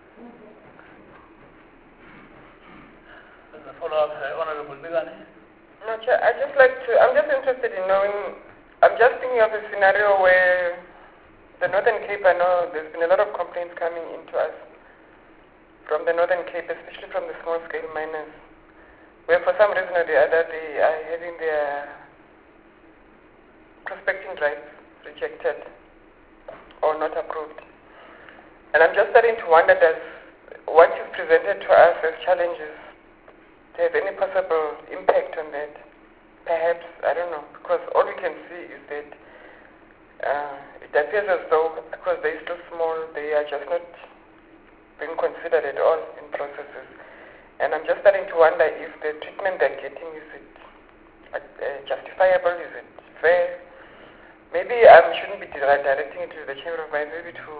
Follow-up, Honorable Bigani. No, Chair, I'm just interested in knowing, I'm just thinking of a scenario where the Northern Cape, I know there's been a lot of complaints coming into us from the Northern Cape, especially from the small-scale miners, where for some reason or the other they are having their prospecting rights rejected or not approved. And I'm just starting to wonder, does what is presented to us as challenges have any possible impact on that? Perhaps, I don't know, because all we can see is that it appears as though, because they're still small, they are just not being considered at all in processes. And I'm just starting to wonder if the treatment they're getting, is it justifiable, is it fair? Maybe I shouldn't be directing it to the Chamber of Mines, maybe to...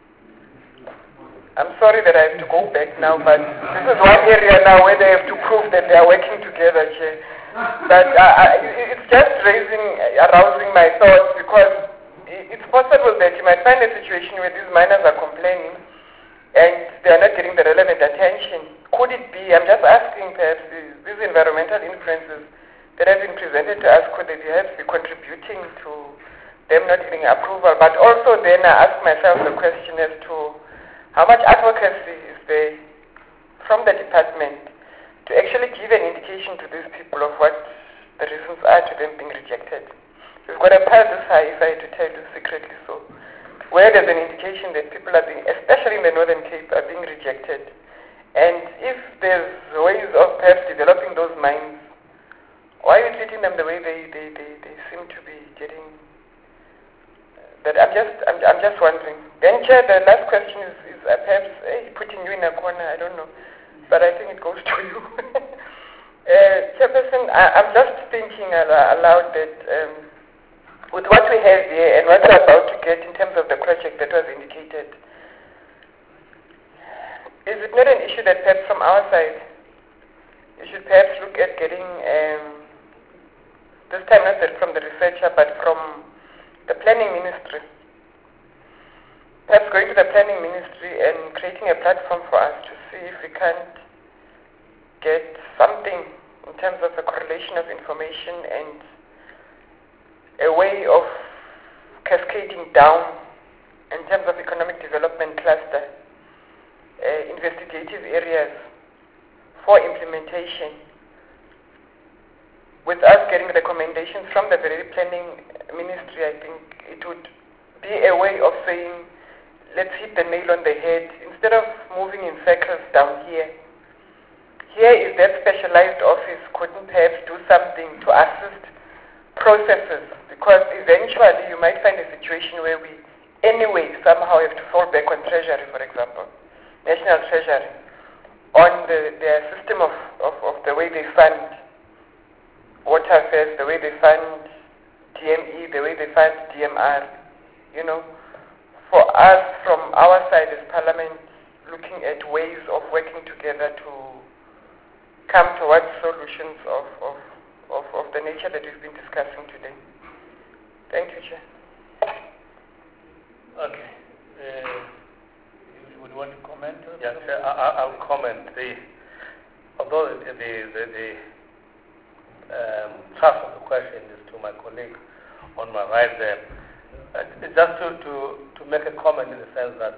I'm sorry that I have to go back now, but this is one area now where they have to prove that they are working together, Chair. But it's just arousing my thoughts, because it's possible that you might find a situation where these miners are complaining and they are not getting the relevant attention. Could it be, I'm just asking perhaps, these environmental influences that have been presented to us, could they perhaps be contributing to them not getting approval? But also then I ask myself the question as to how much advocacy is there from the department to actually give an indication to these people of what the reasons are to them being rejected. We've got a pile this high, if I had to tell you secretly so, where there's an indication that people are being, especially in the Northern Cape, are being rejected. And if there's ways of perhaps developing those mines, why are you treating them the way they seem to be getting? That I'm just wondering. Then, Chair, the last question is perhaps putting you in a corner. I don't know, but I think it goes to you. Chairperson, I'm just thinking aloud that with what we have here and what we're about to get in terms of the project that was indicated, is it not an issue that perhaps from our side you should perhaps look at getting, this time not from the researcher, but from the planning ministry, perhaps going to the planning ministry and creating a platform for us to see if we can't get something in terms of a correlation of information and a way of cascading down in terms of economic development cluster, investigative areas for implementation, with us getting recommendations from the very planning ministry. I think it would be a way of saying, let's hit the nail on the head instead of moving in circles down here. Here is that specialized office couldn't perhaps do something to assist processes, because eventually you might find a situation where we anyway somehow have to fall back on Treasury, for example, National Treasury, on their system of the way they fund water affairs, the way they fund DME, the way they fund DMR, you know. For us, from our side as Parliament, looking at ways of working together to come towards solutions of the nature that we've been discussing today. Thank you, Chair. Okay. You would want to comment? Yes, I'll comment. Although the thrust of the question is to my colleague on my right there, just to make a comment in the sense that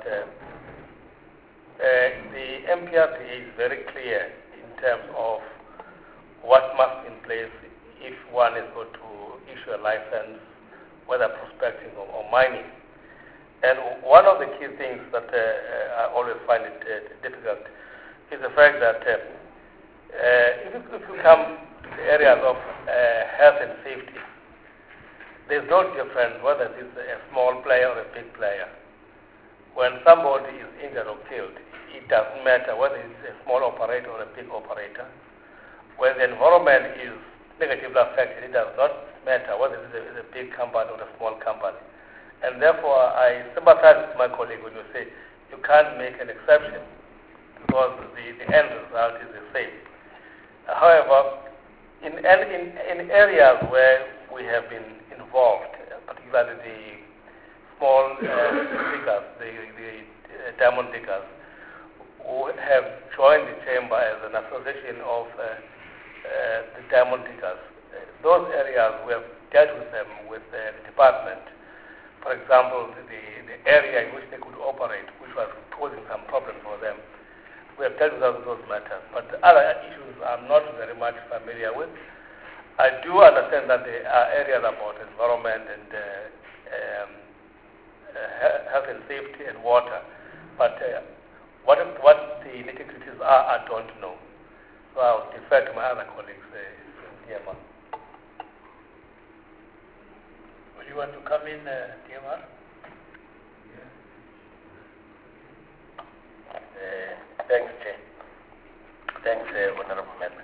the MPRD is very clear in terms of what must be in place if one is going to issue a license, whether prospecting or mining. And one of the key things that I always find it difficult is the fact that if you come to the areas of health and safety, there's no difference whether it's a small player or a big player. When somebody is injured or killed, it doesn't matter whether it's a small operator or a big operator. When the environment is negatively affected, it does not matter whether it's a big company or a small company. And therefore, I sympathize with my colleague when you say you can't make an exception because the end result is the same. However, in areas where we have been involved, particularly the small diggers, the diamond diggers, who have joined the chamber as an association of the diamond diggers, those areas we have dealt with them with the department for example, the area in which they could operate, which was causing some problems for them. We have dealt with those matters, but the other issues I'm not very much familiar with. I do understand that there are areas about environment and health and safety and water, but what the nitty-gritties are, I don't know. So I'll defer to my other colleagues in DMR. Would you want to come in, DMR? Thanks, Chair. Thanks, Honourable Member.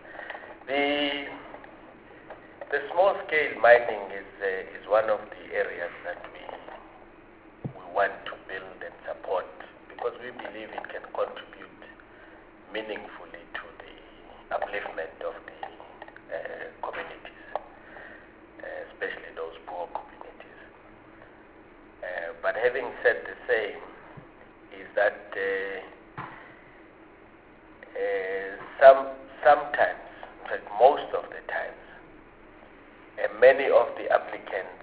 The small-scale mining is one of the areas that we want to build and support because we believe it can contribute meaningfully to the upliftment of the communities, especially those poor communities. But having said the same, is that sometimes, in fact most of the times, many of the applicants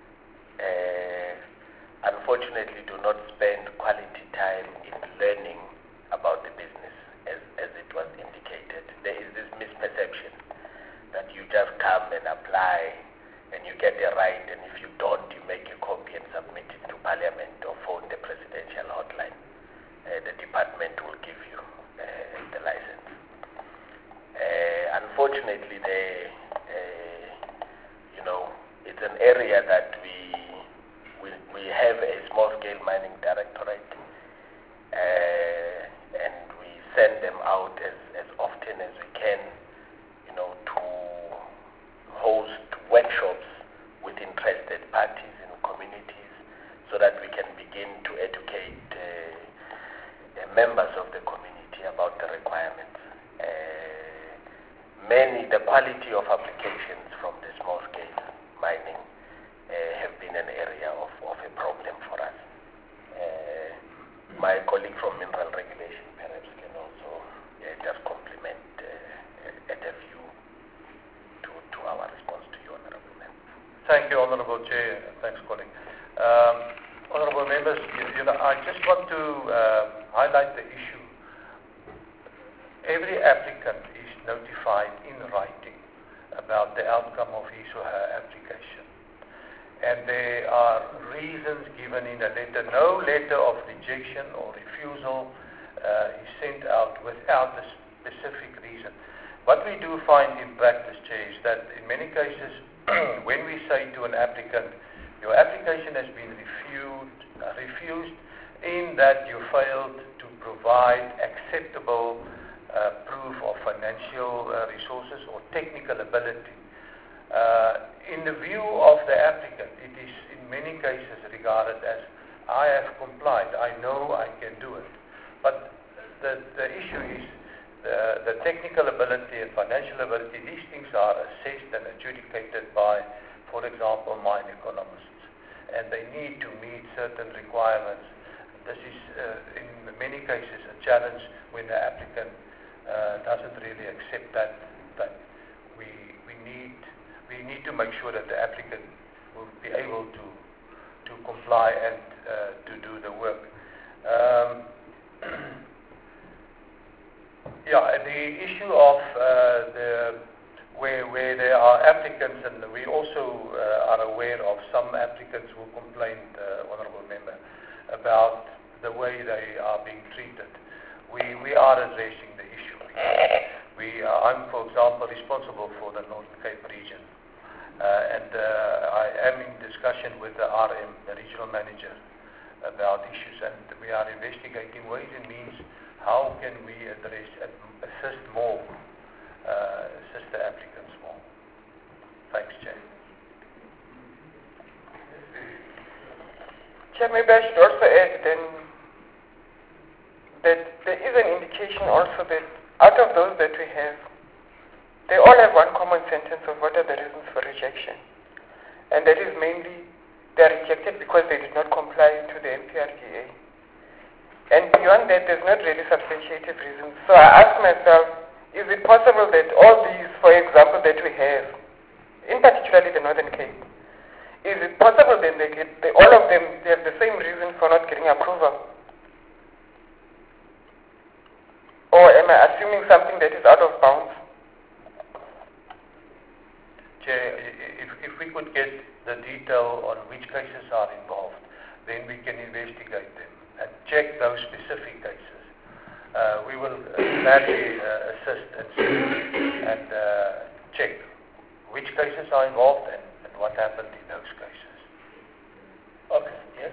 unfortunately do not spend quality time in learning about the business as it was indicated. There is this misperception that you just come and apply and you get a right, and if you don't, you make a copy and submit it to Parliament or phone the presidential hotline. The department will give you the license. Unfortunately, it's an area that we have a small-scale mining directorate, and we send them out as often as we can, to host workshops with interested parties in communities, so that we can begin to educate members of the community about the requirements. The quality of applications from the small-scale mining have been an area of a problem for us. My colleague from Mineral Regulation perhaps can also just complement at a view to our response to you, Honourable Member. Thank you, Honourable Chair. Thanks, colleague. Honourable members, I just want to highlight the issue. Every applicant is notified in writing about the outcome of his or her application. And there are reasons given in a letter. No letter of rejection or refusal is sent out without a specific reason. What we do find in practice, Chair, is that in many cases, when we say to an applicant, your application has been refused in that you failed to provide acceptable proof of financial resources or technical ability. In the view of the applicant, it is in many cases regarded as, I have complied, I know I can do it. But the issue is the technical ability and financial ability. These things are assessed and adjudicated by, for example, mine economists, and they need to meet certain requirements. This is in many cases a challenge when the applicant doesn't really accept that we need to make sure that the applicant will be able to comply and to do the work. The issue of where there are applicants, and we also are aware of some applicants who complained, Honourable Member, about the way they are being treated. We are addressing the issue. I'm, for example, responsible for the Northern Cape region, and I am in discussion with the RM, the regional manager, about issues, and we are investigating ways and means how can we assist the applicants more. Thanks, Chair. Chair, maybe I should also add then that there is an indication also that out of those that we have, they all have one common sentence of what are the reasons for rejection. And that is mainly they are rejected because they did not comply to the MPRDA. And beyond that, there's not really substantiated reasons. So I ask myself, is it possible that all these, for example, that we have, in particularly the Northern Cape, is it possible then all of them, they have the same reason for not getting approval? Or am I assuming something that is out of bounds? Chair, if we could get the detail on which cases are involved, then we can investigate them and check those specific cases. We will gladly assist and check which cases are involved and what happened in those cases. Okay, yes.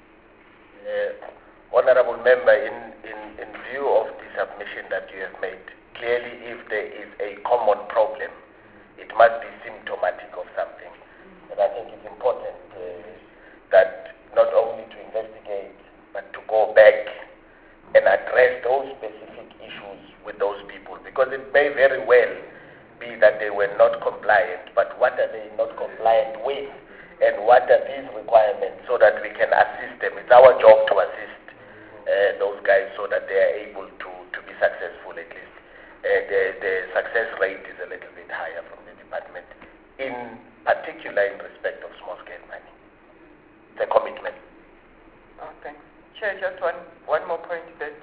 Honorable Member, in view of the submission that you have made, clearly if there is a common problem, it must be symptomatic of something. And I think it's important that not only to investigate, but to go back and address those specific issues with those people, because it may very well be that they were not compliant, but what are they not compliant with, and what are these requirements, so that we can assist them. It's our job to assist those guys so that they are able to be successful at least. The success rate is a little bit higher from the department, in particular in respect of small-scale mining. The commitment. Oh, thanks. Chair, just one more point that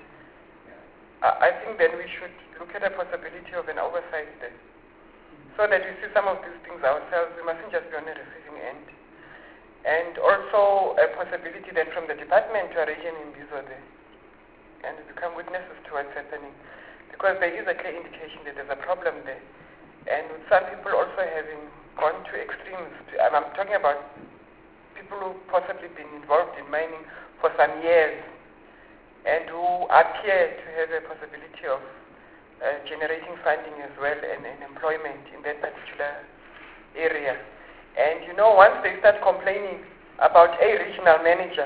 I think then we should look at the possibility of an oversight there, so that we see some of these things ourselves. We mustn't just be on the receiving end. And also a possibility then from the department to arrange an Imbizo there and become witnesses to what's happening. Because there is a clear indication that there's a problem there. And with some people also having gone to extremes, I'm talking about people who possibly been involved in mining for some years and who appear to have a possibility of generating funding as well and employment in that particular area. And once they start complaining about a regional manager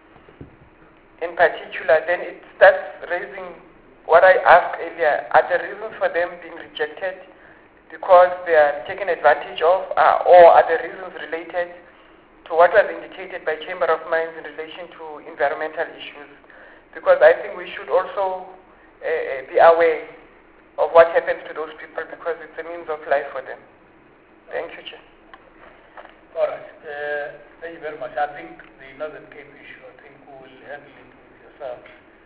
in particular, then it starts raising what I asked earlier. Are the reasons for them being rejected because they are taken advantage of, or are the reasons related to what was indicated by Chamber of Mines in relation to environmental issues? Because I think we should also be aware of what happens to those people, because it's a means of life for them. Thank you, Chair. All right. Thank you very much. I think the Northern Cape issue, I think we will handle it with yourselves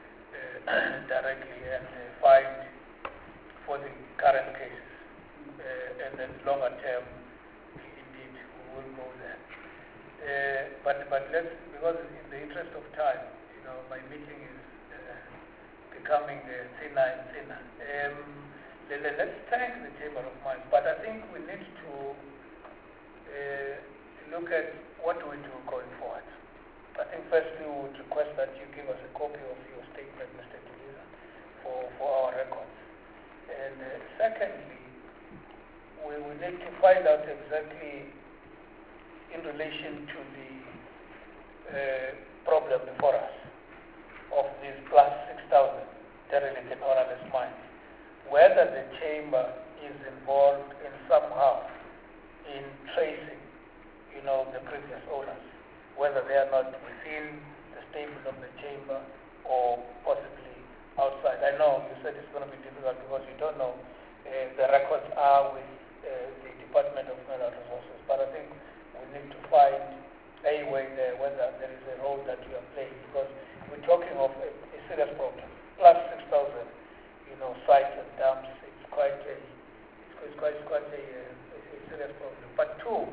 directly and fight for the current cases. And then longer term, indeed, we will go there. But let's, because in the interest of time, my meeting is becoming thinner and thinner. Let's thank the Chamber of Mines, but I think we need to look at what do we do going forward. I think firstly we would request that you give us a copy of your statement, Mr. Diliza, for our records. And secondly, we need to find out exactly in relation to the problem before us of these plus 6,000 derelict and ownerless mines, whether the chamber is involved in somehow in tracing, the previous owners, whether they are not within the stable of the chamber or possibly outside. I know you said it's going to be difficult because you don't know the records are with the Department of Mineral Resources, but I think we need to find a way there, whether there is a role that you are playing, because we're talking of a serious problem. Plus 6,000, sites and dumps. It's quite a serious problem. But two,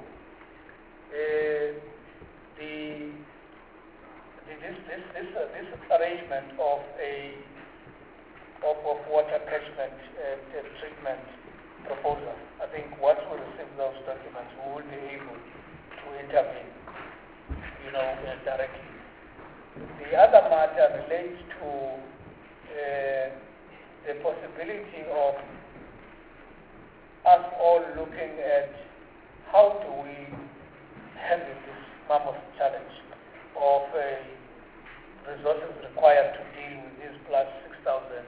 this arrangement of water catchment treatment proposal. I think once we receive those documents, we will be able to intervene, directly. The other matter relates to the possibility of us all looking at how do we handle this mammoth challenge of resources required to deal with these plus 6,000,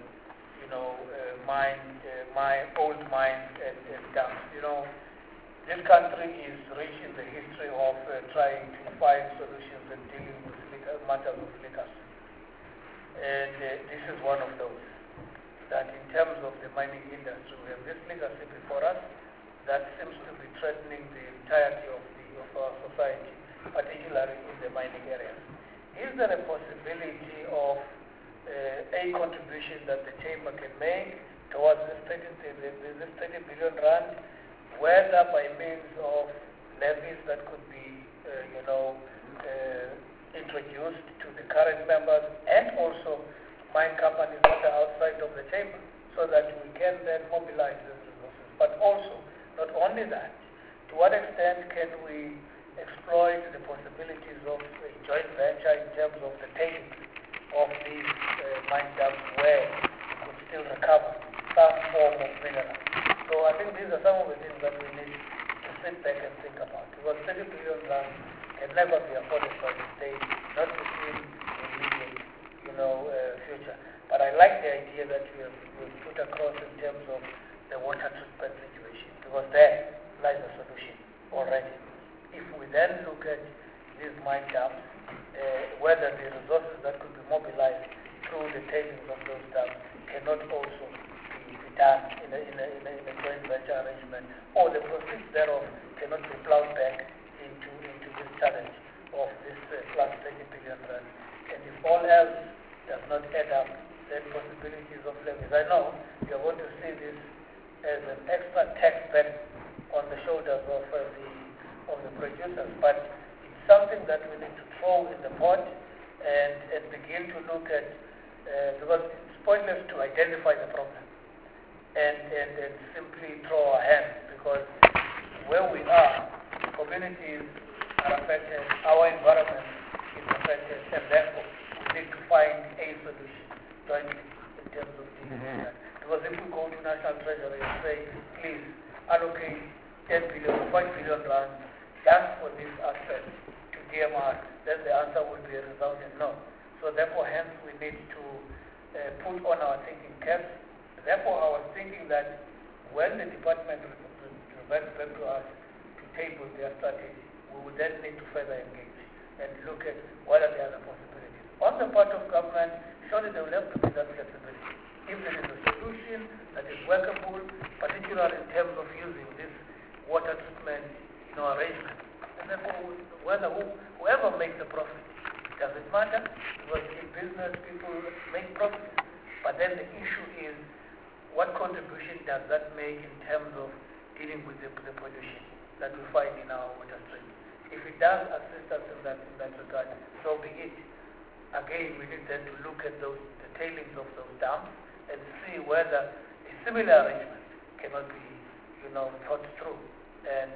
old mines and dumps. This country is rich in the history of trying to find solutions and dealing with matters of legacy. And this is one of those, that in terms of the mining industry, we have this legacy before us that seems to be threatening the entirety of the of our society, particularly in the mining areas. Is there a possibility of a contribution that the chamber can make towards this 30 billion rand, whether by means of levies that could be, introduced to the current members and also mine companies that are outside of the chamber, so that we can then mobilize these resources. But also, not only that, to what extent can we exploit the possibilities of a joint venture in terms of the taking of these mine dumps where we could still recover some form of mineral. So I think these are some of the things that we need to sit back and think about. Because 30 billion rand can never be afforded by the state, not within the immediate, future. But I like the idea that we have put across in terms of the water treatment situation, because there lies a solution already. If we then look at these mine dumps, whether the resources that could be mobilized through the tailings of those dams cannot also be done in a joint venture arrangement, or the proceeds thereof cannot be plowed back into this challenge of this plus 30 billion rand. And if all else does not add up, then possibilities of levies. I know you're going to see this as an extra tax burden on the shoulders of the producers, but it's something that we need to throw in the pot and begin to look at, because it's pointless to identify the problem and simply throw our hands, because where we are, communities are affected, our environment is affected, and therefore we need to find a solution jointly in terms of dealing with that. Because if we go to National Treasury and say, please allocate 10 billion or 5 billion rand just for this aspect to DMR, then the answer will be a resounding no. So therefore, hence, we need to put on our thinking caps. Therefore, I was thinking that when the department reverts back to us to table their strategy, we will then need to further engage and look at what are the other possibilities. On the part of government, surely there will have to be that flexibility. If there is a solution that is workable, particularly in terms of using this water treatment arrangement, and therefore whoever makes the profit, doesn't matter, because in business people make profits. But then the issue is, what contribution does that make in terms of dealing with the pollution that we find in our water stream? If it does assist us in that regard, so be it. Again, we need then to look at the tailings of those dams and see whether a similar arrangement cannot be, thought through. And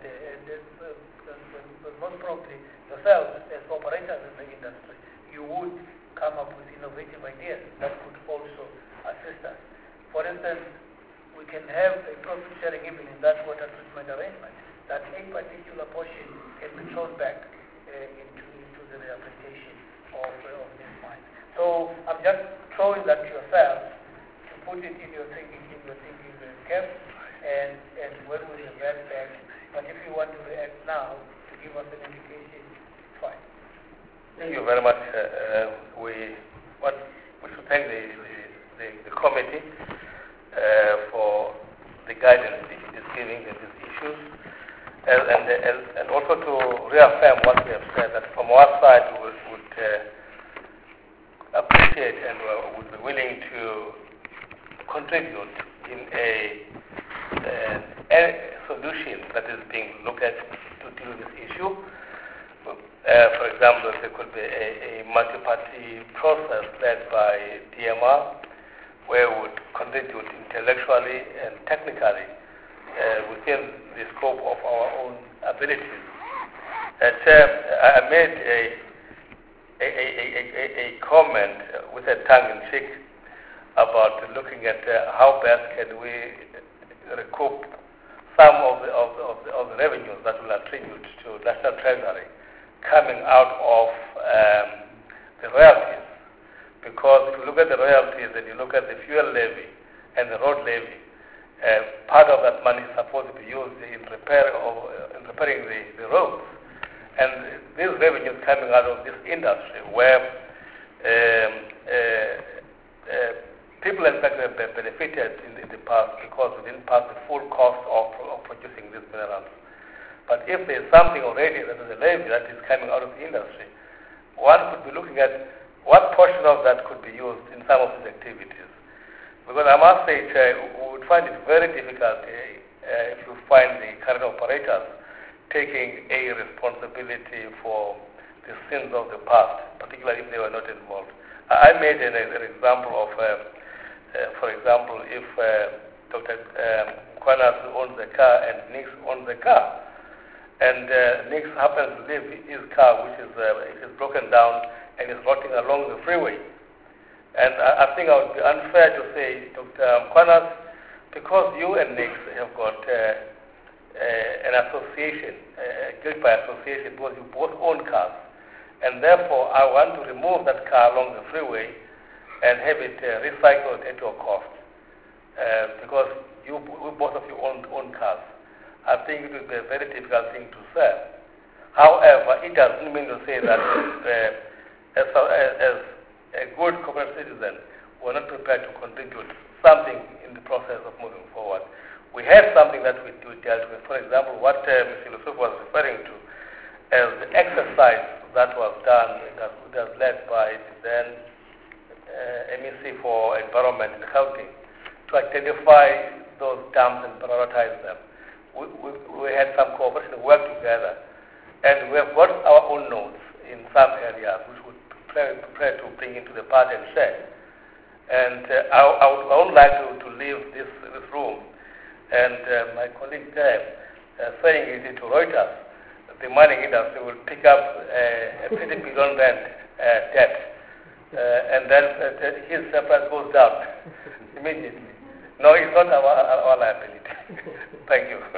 most probably yourselves as operators in the industry, you would come up with innovative ideas that could also assist us. For instance, we can have a profit sharing even in that water treatment arrangement, that a particular portion can be thrown back into the rehabilitation of this mine. So I'm just throwing that to yourselves to put it in your thinking cap, and when we revert back. But if you want to react now to give us an indication, fine. Thank you very much. We should thank the committee for the guidance it is giving in these issues, and also to reaffirm what we have said, that from our side we would appreciate and would be willing to contribute in a solution that is being looked at to deal with this issue. For example, there could be a multi-party process led by DMR, where we would contribute intellectually and technically within the scope of our own abilities. I made a comment with a tongue-in-cheek about looking at how best can we recoup some of the revenues that will attribute to National Treasury coming out of the royalties. Because if you look at the royalties and you look at the fuel levy and the road levy, part of that money is supposed to be used in repairing the roads. And these revenues coming out of this industry where people in fact have benefited in the past because we didn't pass the full cost of producing these minerals. But if there's something already that is a levy that is coming out of the industry, one could be looking at what portion of that could be used in some of these activities. Because I must say, we would find it very difficult if you find the current operators taking a responsibility for the sins of the past, particularly if they were not involved. I made an example of, for example, if Dr. Kwanas owns the car and Nix owns the car, and Nix happens to leave his car, which is broken down and is rotting along the freeway. And I think I would be unfair to say, Dr. Kwanas, because you and Nix have got an association, guilt by association, because you both own cars, and therefore I want to remove that car along the freeway and have it recycled at your cost, because both of you own cars. I think it would be a very difficult thing to say. However, it doesn't mean to say that as a good corporate citizen, we're not prepared to contribute something in the process of moving forward. We have something that we dealt with. For example, what Mr. Yusuf was referring to as the exercise that was done, that was led by the then MEC for Environment and Housing, to identify those dams and prioritize them. We had some cooperation, work together, and we have got our own notes in some areas which we prepare to bring into the party and share. And I would like to leave this room, and my colleague there saying it to Reuters, the mining industry will pick up a 30 billion rand debt, and then his surplus goes down immediately. No, it's not our liability. Thank you.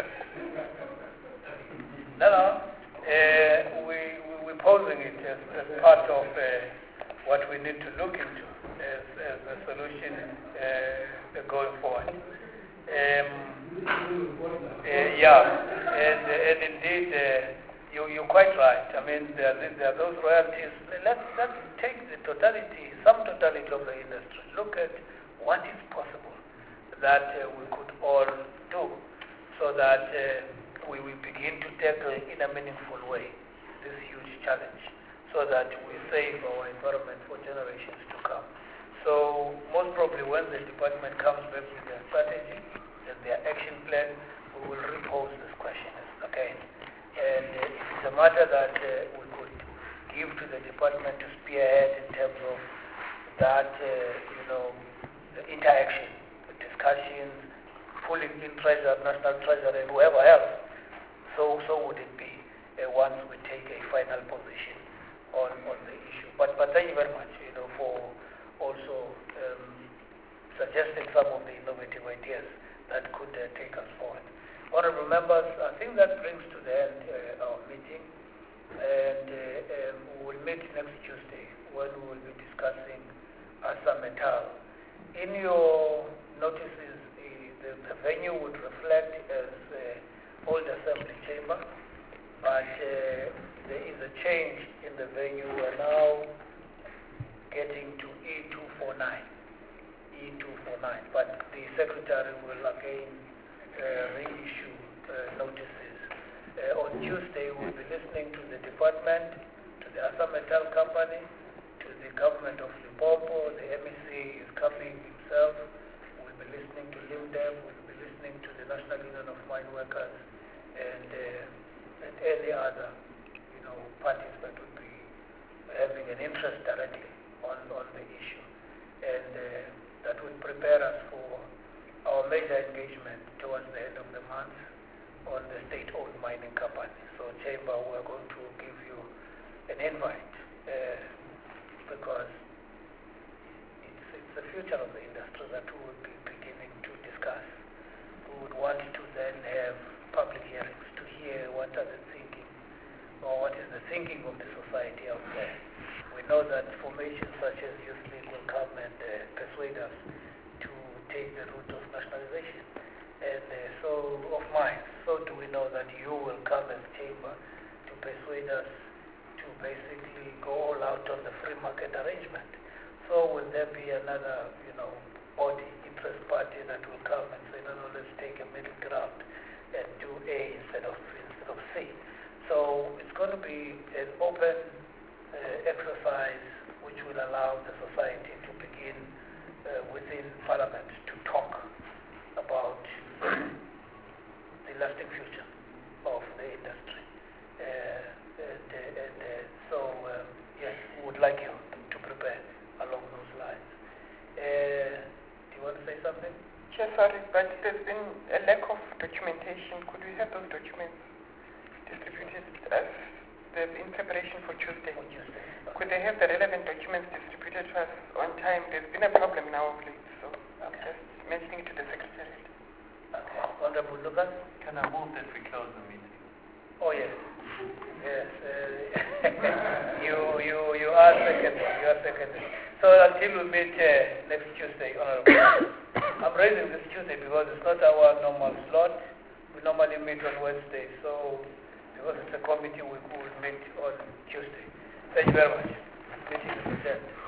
No. We're posing it as part of what we need to look into as a solution going forward. And indeed, you're quite right. I mean, there are those royalties. Let's take the totality, some totality of the industry. Look at what is possible that we could all do, so that we will begin to tackle in a meaningful way this huge challenge, so that we save our environment for generations to come. So most probably when the department comes back with their strategy and their action plan, we will repose this question again. And if it's a matter that we could give to the department to spearhead in terms of that, the interaction, the discussions, pulling in treasurer, national treasurer, and whoever else, so would it be once we take a final position on the issue. But thank you very much, for also suggesting some of the innovative ideas that could take us forward. Honourable members, I think that brings to the end our meeting, and we will meet next Tuesday when we will be discussing Asa Metal. In your notices, the venue would reflect as Old Assembly Chamber, but there is a change in the venue. We are now getting to E249, but the Secretary will again reissue notices. On Tuesday, we'll be listening to the department, to the Asa Metal Company, to the government of Limpopo. The MEC is coming himself. We'll be listening to LIMDEM. We'll be listening to the National Union of Mine Workers, and any other, parties that would be having an interest directly on the issue, and that would prepare us for our major engagement towards the end of the month on the state-owned mining company. So, Chamber, we're going to give you an invite because it's the future of the industry that we would be beginning to discuss. We would want to then have public hearings to hear what are the thinking, or what is the thinking of the society out there. We know that formations such as Youth League will come and persuade us to take the route of nationalization, and of mines. So do we know that you will come as Chamber to persuade us to basically go all out on the free market arrangement. So will there be another, body, interest party that will come and say, no, let's take a middle ground and do A instead of see. So it's going to be an open exercise which will allow the society to begin within Parliament to talk about the lasting future of the industry. Yes, we would like you to prepare along those lines. Do you want to say something? Chair, sorry, but there's been a lack of documentation. Could we have those documents distributed as in preparation for Tuesday? Could they have the relevant documents distributed to us on time? There's been a problem now of late, so I'm just mentioning it to the Secretariat. Okay. Honorable Lucas? Can I move that we close the meeting? Oh, yes. Yes. You are second. You are second. So until we meet next Tuesday, Honorable. I'm raising this Tuesday because it's not our normal slot. We normally meet on Wednesday, so because it's a committee, we will meet on Tuesday. Thank you very much. Meeting is adjourned.